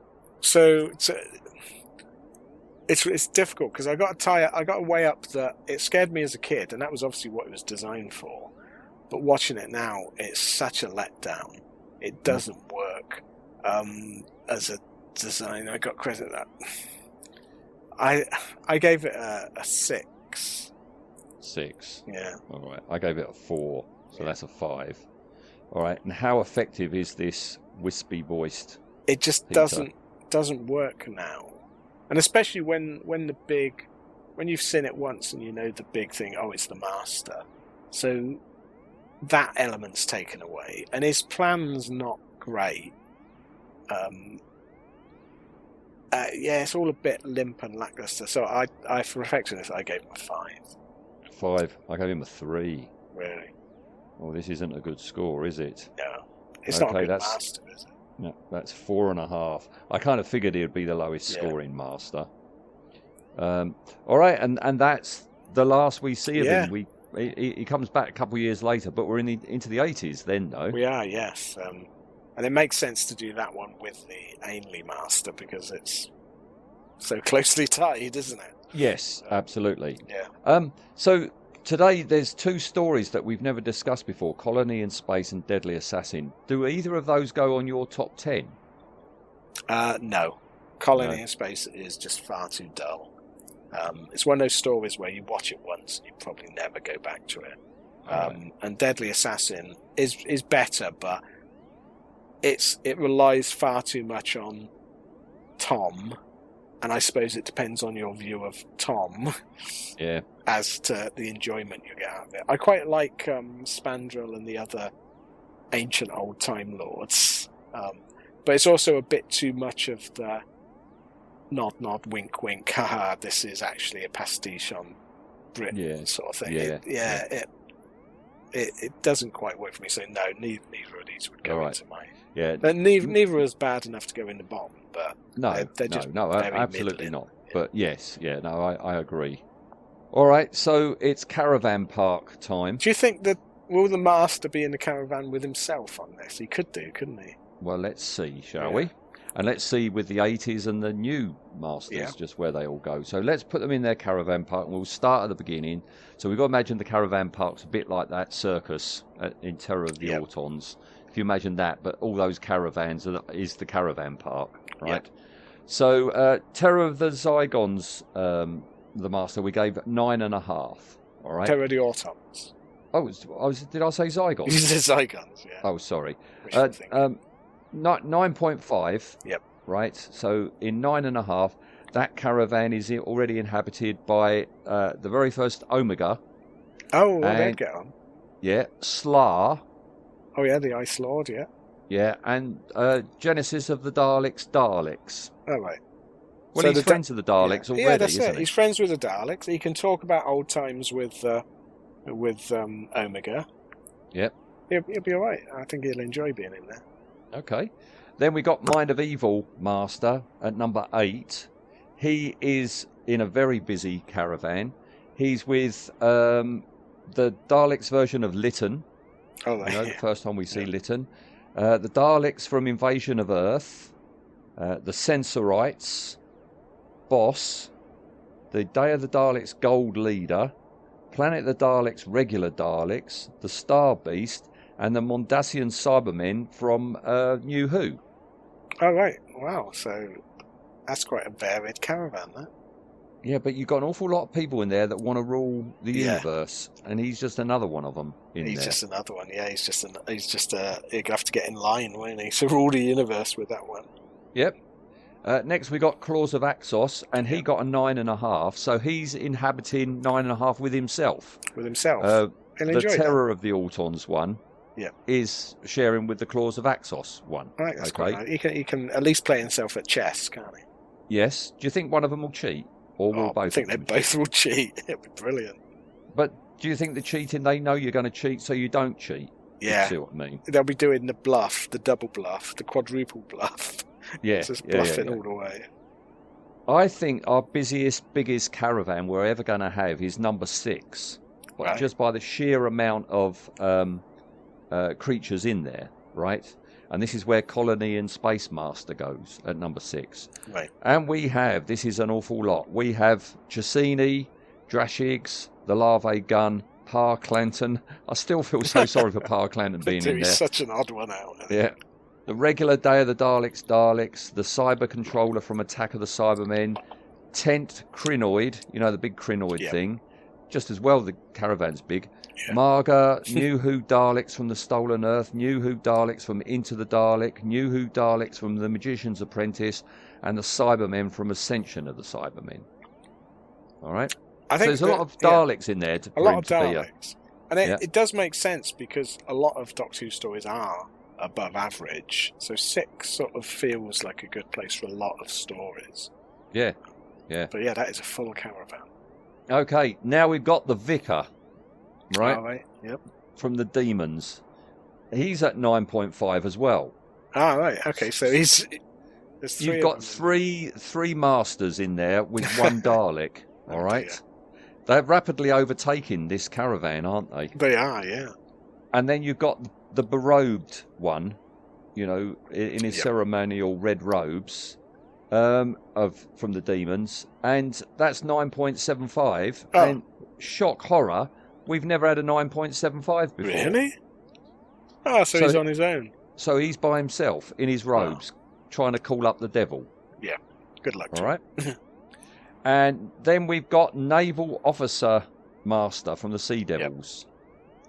It's difficult because I got to weigh up that it scared me as a kid, and that was obviously what it was designed for. but watching it now, it's such a letdown. It doesn't work as a design. I got credit that. I gave it a 6. 6. Yeah. All right. I gave it a 4, so that's a 5. All right. And how effective is this wispy-voiced? It just Peter? doesn't work now, and especially when you've seen it once and you know the big thing. Oh, it's the Master. So that element's taken away, and his plan's not great. It's all a bit limp and lackluster. So I for effectiveness, I gave him a 5. 5. I gave him a 3. Really? Well, this isn't a good score, is it? No. It's not a good Master, is it? No, that's 4.5. I kind of figured he would be the lowest scoring Master. All right, and that's the last we see of him. He comes back a couple of years later, but we're into the 80s then, though. We are, yes. And it makes sense to do that one with the Ainley Master because it's so closely tied, isn't it? Yes, absolutely. Yeah. So today there's 2 stories that we've never discussed before, Colony in Space and Deadly Assassin. Do either of those go on your top 10? No. Colony in Space is just far too dull. It's one of those stories where you watch it once and you probably never go back to it. And Deadly Assassin is better, but it relies far too much on Tom, and I suppose it depends on your view of Tom as to the enjoyment you get out of it. I quite like Spandrel and the other ancient old Time Lords, but it's also a bit too much of the nod, nod, wink, wink, haha, this is actually a pastiche on Britain sort of thing. It doesn't quite work for me, so no, neither of these would go into my... Yeah. Neither was bad enough to go in the bottom, but they're just absolutely middling. not. But I agree. All right, so it's Caravan Park time. Do you think that will the Master be in the caravan with himself on this? He could do, couldn't he? Well, let's see, shall we? And let's see with the 80s and the new Masters just where they all go. So let's put them in their caravan park, and we'll start at the beginning. So we've got to imagine the caravan park's a bit like that circus in Terror of the Autons. If you imagine that, but all those caravans is the caravan park, right? Yep. So Terror of the Zygons, the Master, we gave 9.5. All right. Terror of the Autons. Did I say Zygons? You said Zygons, yeah. Oh, sorry. 9.5. Yep. Right. So in 9.5, that caravan is already inhabited by the very first Omega. Oh, well, they get on. Yeah. Slar. Oh, yeah, the Ice Lord, yeah. Yeah, and Genesis of the Daleks. Oh, right. Well, he's friends with the Daleks already, yeah, that's isn't it. He's friends with the Daleks. He can talk about old times with Omega. Yep. He'll be all right. I think he'll enjoy being in there. Okay. Then we got Mind of Evil Master at number 8. He is in a very busy caravan. He's with the Daleks version of Lytton. Oh, right. The first time we see Lytton. The Daleks from Invasion of Earth. The Sensorites. Boss. The Day of the Daleks Gold Leader. Planet of the Daleks Regular Daleks. The Star Beast. And the Mondasian Cybermen from New Who. Oh, right. Wow. So that's quite a varied caravan, that. Yeah, but you've got an awful lot of people in there that want to rule the universe, and he's just another one of them He's just another one, yeah. He's just he'd have to get in line, wouldn't he, to rule the universe with that one. Yep. Next we got Claws of Axos, and he got a 9.5, so he's inhabiting 9.5 with himself. With himself. The Terror of the Autons one. Yeah, is sharing with the Claws of Axos one. Right, that's quite nice. He can at least play himself at chess, can't he? Yes. Do you think one of them will cheat, or will both? I think they both will cheat. It'd be brilliant. But do you think the cheating? They know you're going to cheat, so you don't cheat. Yeah, you see what I mean? They'll be doing the bluff, the double bluff, the quadruple bluff. Yeah, just bluffing all the way. I think our biggest caravan we're ever going to have is number 6, right. Just by the sheer amount of creatures in there, right? And this is where Colony and Space Master goes at number 6. Right. And this is an awful lot. We have Chesini, Drashigs, the Larvae Gun, Pa Clanton. I still feel so sorry for Pa Clanton being in there. He's such an odd one out. Yeah. The regular Day of the Daleks, the Cyber Controller from Attack of the Cybermen, Tent Crinoid, you know, the big Crinoid thing. Just as well, the caravan's big. Yeah. Marga, New Who Daleks from the Stolen Earth, New Who Daleks from Into the Dalek, New Who Daleks from The Magician's Apprentice, and the Cybermen from Ascension of the Cybermen. All right? I think so there's a lot of Daleks in there. A lot of Daleks. And it does make sense because a lot of Doctor Who stories are above average. So 6 sort of feels like a good place for a lot of stories. Yeah, yeah. But yeah, that is a full caravan. Okay, now we've got the Vicar, right? Oh, right, yep. From the Demons. He's at 9.5 as well. Oh, right, okay, so he's... You've got three Masters in there with one Dalek, all right? Dear. They're rapidly overtaking this caravan, aren't they? They are, yeah. And then you've got the berobed one, you know, in his ceremonial red robes from the Demons, and that's 9.75. Oh. And shock horror, we've never had a 9.75 before. Really? Oh, so he's on his own. So he's by himself in his robes, trying to call up the devil. Yeah. Good luck. All right. And then we've got Naval Officer Master from the Sea Devils. Yep.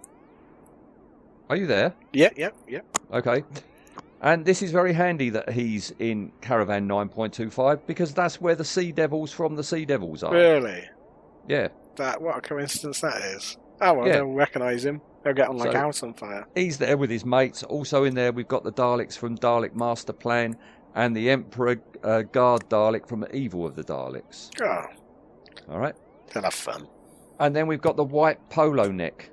Are you there? Yeah. Okay. And this is very handy that he's in Caravan 9.25 because that's where the Sea Devils from the Sea Devils are. Really? Yeah. What a coincidence that is. Oh, well, they'll recognise him. They'll get on like house on fire. He's there with his mates. Also in there, we've got the Daleks from Dalek Master Plan and the Emperor Guard Dalek from Evil of the Daleks. Oh. All right. They'll have fun. And then we've got the White Polo Neck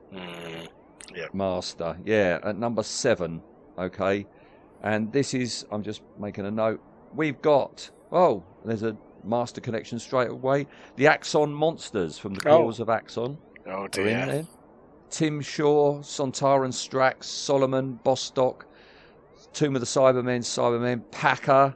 Master. Yeah, at number 7. Okay. And this is, I'm just making a note, we've got, there's a Master connection straight away. The Axon Monsters from the Claws of Axon. Oh, dear. Tim Shaw, Sontaran Strax, Solomon, Bostock, Tomb of the Cybermen, Packer.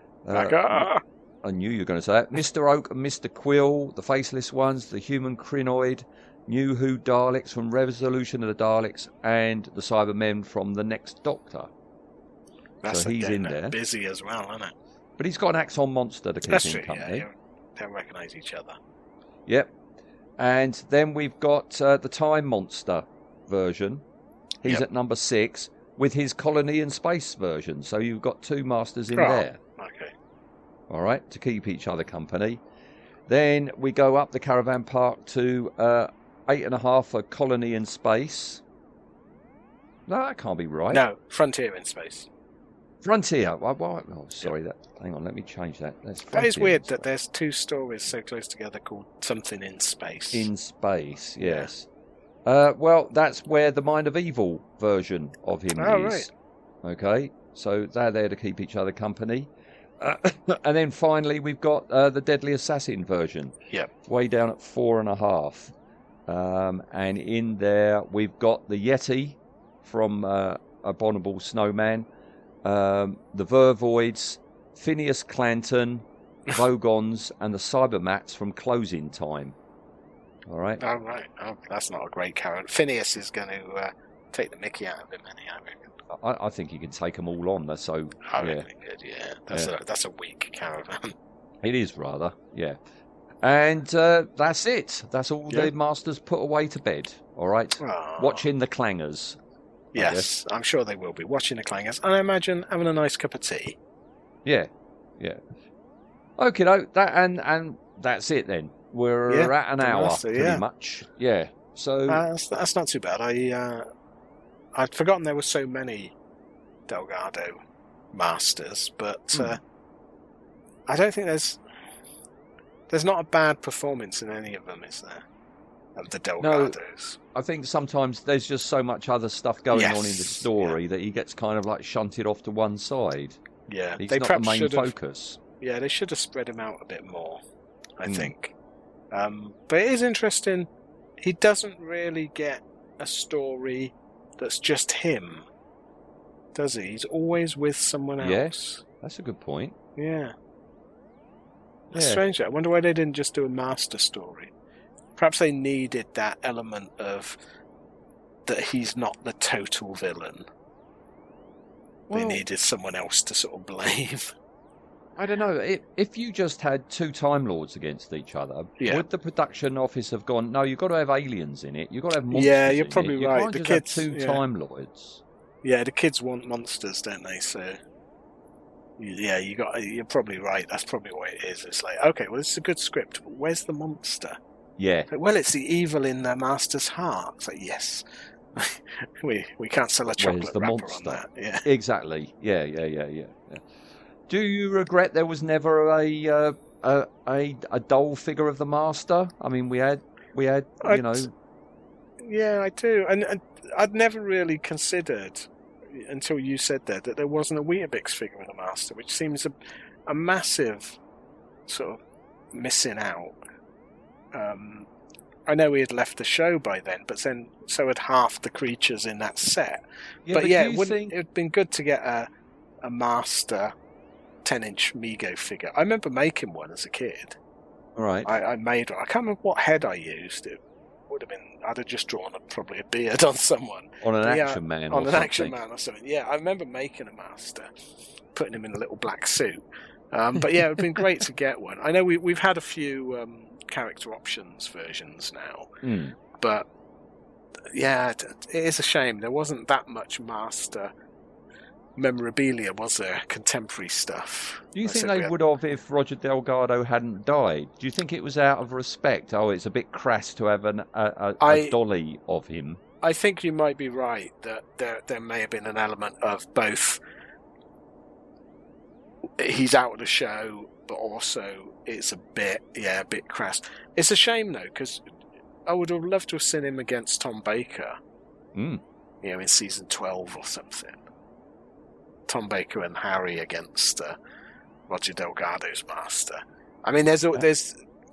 I knew you were going to say it. Mr. Oak and Mr. Quill, the Faceless Ones, the Human Crinoid, New Who Daleks from Resolution of the Daleks, and the Cybermen from The Next Doctor. That's so he's in there. Busy as well, isn't it? But he's got an Axon Monster to keep him company. Yeah, they'll recognise each other. Yep. And then we've got the Time Monster version. He's at number 6 with his Colony and Space version. So you've got 2 Masters in there. Okay. All right, to keep each other company. Then we go up the caravan park to 8.5 for Colony and Space. No, that can't be right. No, Frontier in Space. Frontier. Sorry. Hang on, let me change that. That is weird that there's 2 stories so close together called Something in Space. In Space, yes. Well, that's where the Mind of Evil version of him is. Right. Okay, so they're there to keep each other company. And then finally, we've got the Deadly Assassin version. Yep. Way down at 4.5. And in there, we've got the Yeti from Abominable Snowman, the Vervoids, Phineas Clanton, Vogons, and the Cybermats from Closing Time. All right. Oh, right. Oh, that's not a great character. Phineas is going to take the mickey out of him, I reckon. I think he can take them all on. They're so. I reckon he could. Yeah. That's a weak caravan. It is rather. Yeah. And that's it. That's all the Masters put away to bed. All right. Aww. Watching the clangers. Yes, I'm sure they will be watching the clangers, and I imagine having a nice cup of tea. Yeah. Okay, that and that's it then. We're at an hour, pretty much. Yeah. So that's not too bad. I'd forgotten there were so many Delgado Masters, but I don't think there's not a bad performance in any of them, is there? Of the Delgados. No, I think sometimes there's just so much other stuff going on in the story that he gets kind of like shunted off to one side. Yeah, he's not the main focus. Yeah, they should have spread him out a bit more, I think. But it is interesting. He doesn't really get a story that's just him, does he? He's always with someone else. Yes, that's a good point. Yeah. That's strange. I wonder why they didn't just do a Master story. perhaps they needed that element of that he's not the total villain. They needed someone else to sort of blame. I don't know. If you just had two Time Lords against each other, would the production office have gone, no, you've got to have aliens in it. You've got to have monsters Yeah, you're probably in it. right. You can't just have two Time Lords. Yeah, the kids want monsters, don't they? So, yeah, you're probably right. That's probably what it is. It's like, okay, well, this is a good script, but where's the monster? Yeah. Like, well, it's the evil in the master's heart. It's like, yes. we can't sell a chocolate wrapper monster? On that. Yeah. Exactly. Yeah. Do you regret there was never a doll figure of the master? I mean, we had, you know. Yeah, I do, and I'd never really considered until you said that there wasn't a Weetabix figure of the master, which seems a massive sort of missing out. I know he had left the show by then, but then so had half the creatures in that set. But it'd been good to get a master 10-inch Mego figure. I remember making one as a kid. All right. I made one. I can't remember what head I used. It would have been, I'd have just drawn probably a beard on someone. On an Action Man or something. On an Action Man or something. Yeah, I remember making a master, putting him in a little black suit. But yeah, it would have been great to get one. I know we've had a few character options versions now. But yeah, it is a shame. There wasn't that much master memorabilia, was there? Contemporary stuff. Do you think they would have if Roger Delgado hadn't died? Do you think it was out of respect? Oh, it's a bit crass to have a dolly of him. I think you might be right that there may have been an element of both. He's out of the show, but also it's a bit crass. It's a shame though, because I would have loved to have seen him against Tom Baker. You know, in season 12 or something. Tom Baker and Harry against Roger Delgado's master. I mean, there's always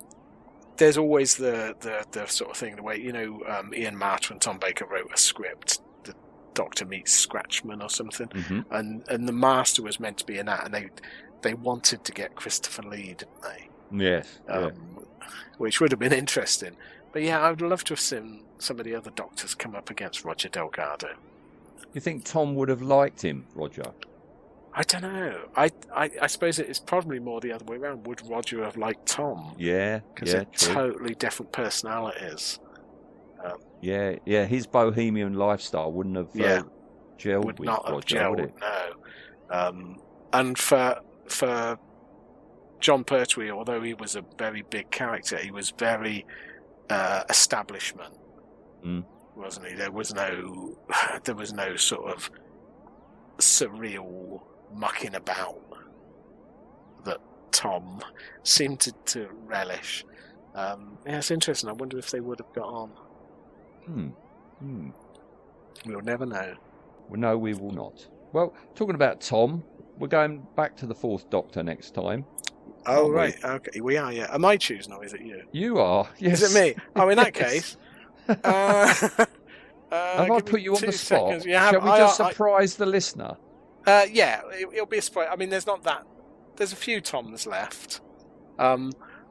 the sort of thing, the way, you know, Ian Marter and Tom Baker wrote a script, the Doctor Meets Scratchman or something, and the master was meant to be in that, and they wanted to get Christopher Lee, didn't they? Yes. Which would have been interesting. But yeah, I would love to have seen some of the other Doctors come up against Roger Delgado. You think Tom would have liked him, Roger? I don't know. I suppose it's probably more the other way around. Would Roger have liked Tom? Yeah, because they're totally different personalities. Yeah. His bohemian lifestyle wouldn't have gelled with Roger, would it? No. And for John Pertwee, although he was a very big character, he was very establishment. Wasn't he? There was no sort of surreal mucking about that Tom seemed to relish. Yeah, it's interesting. I wonder if they would have got on. We'll never know. Well, no, we will not. Well, talking about Tom, we're going back to the Fourth Doctor next time. Oh, right. Okay, we are, yeah. Am I choosing or is it you? You are, yes. Is it me? Oh, in that case... have I put you on the spot? Shall we just surprise the listener? Yeah, it'll be a surprise. I mean, there's not that. There's a few Toms left. I'll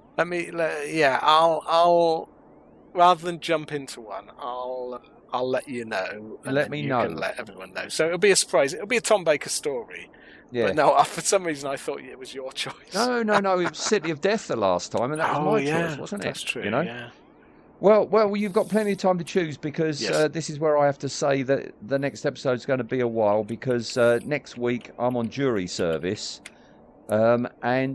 rather than jump into one, I'll let you know. And let me know. You can let everyone know. So it'll be a surprise. It'll be a Tom Baker story. Yeah. But no, for some reason I thought it was your choice. No. It was City of Death the last time, and that was my choice, wasn't it? That's true. You know? Yeah. Well, you've got plenty of time to choose because this is where I have to say that the next episode is going to be a while because next week I'm on jury service. We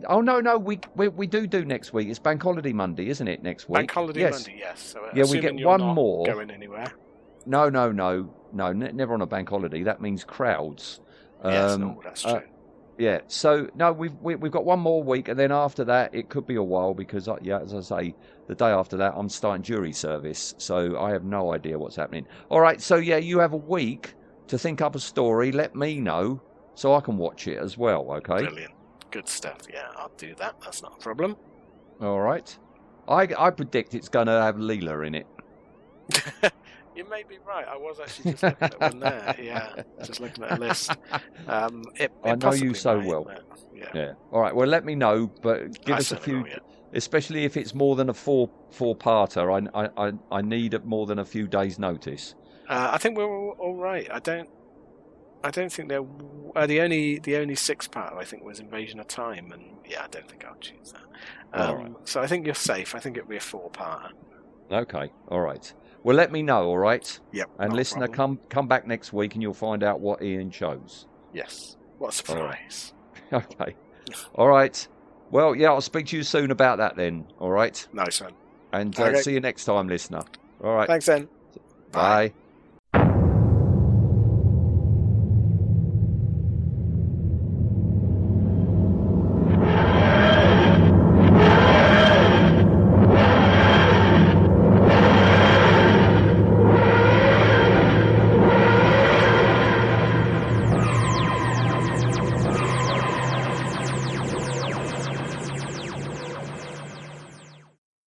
do next week. It's Bank Holiday Monday, isn't it? Next week. Bank Holiday Monday, yes. So, we get one more. Going anywhere? No. Never on a bank holiday. That means crowds. Yes, that's true. Yeah, so no, we've got one more week, and then after that, it could be a while because, as I say, the day after that, I'm starting jury service, so I have no idea what's happening. All right, so yeah, you have a week to think up a story. Let me know so I can watch it as well. Okay. Brilliant, good stuff. Yeah, I'll do that. That's not a problem. All right, I predict it's going to have Leela in it. You may be right. I was actually just looking at one there. Yeah, just looking at a list. I know you so well. Yeah. All right. Well, let me know, but give us a few especially if it's more than a four-parter. I need more than a few days' notice. I think we're all right. I don't think they're the only 6-parter I think was Invasion of Time, and I don't think I'll choose that. Right. So I think you're safe. I think it'll be a 4-parter. Okay, all right. Well, let me know, all right? Yep. And listener, come back next week and you'll find out what Ian chose. Yes. What a surprise. Right. Okay. All right. Well, I'll speak to you soon about that then, all right? Nice one. And see you next time, listener. All right. Thanks then. Bye.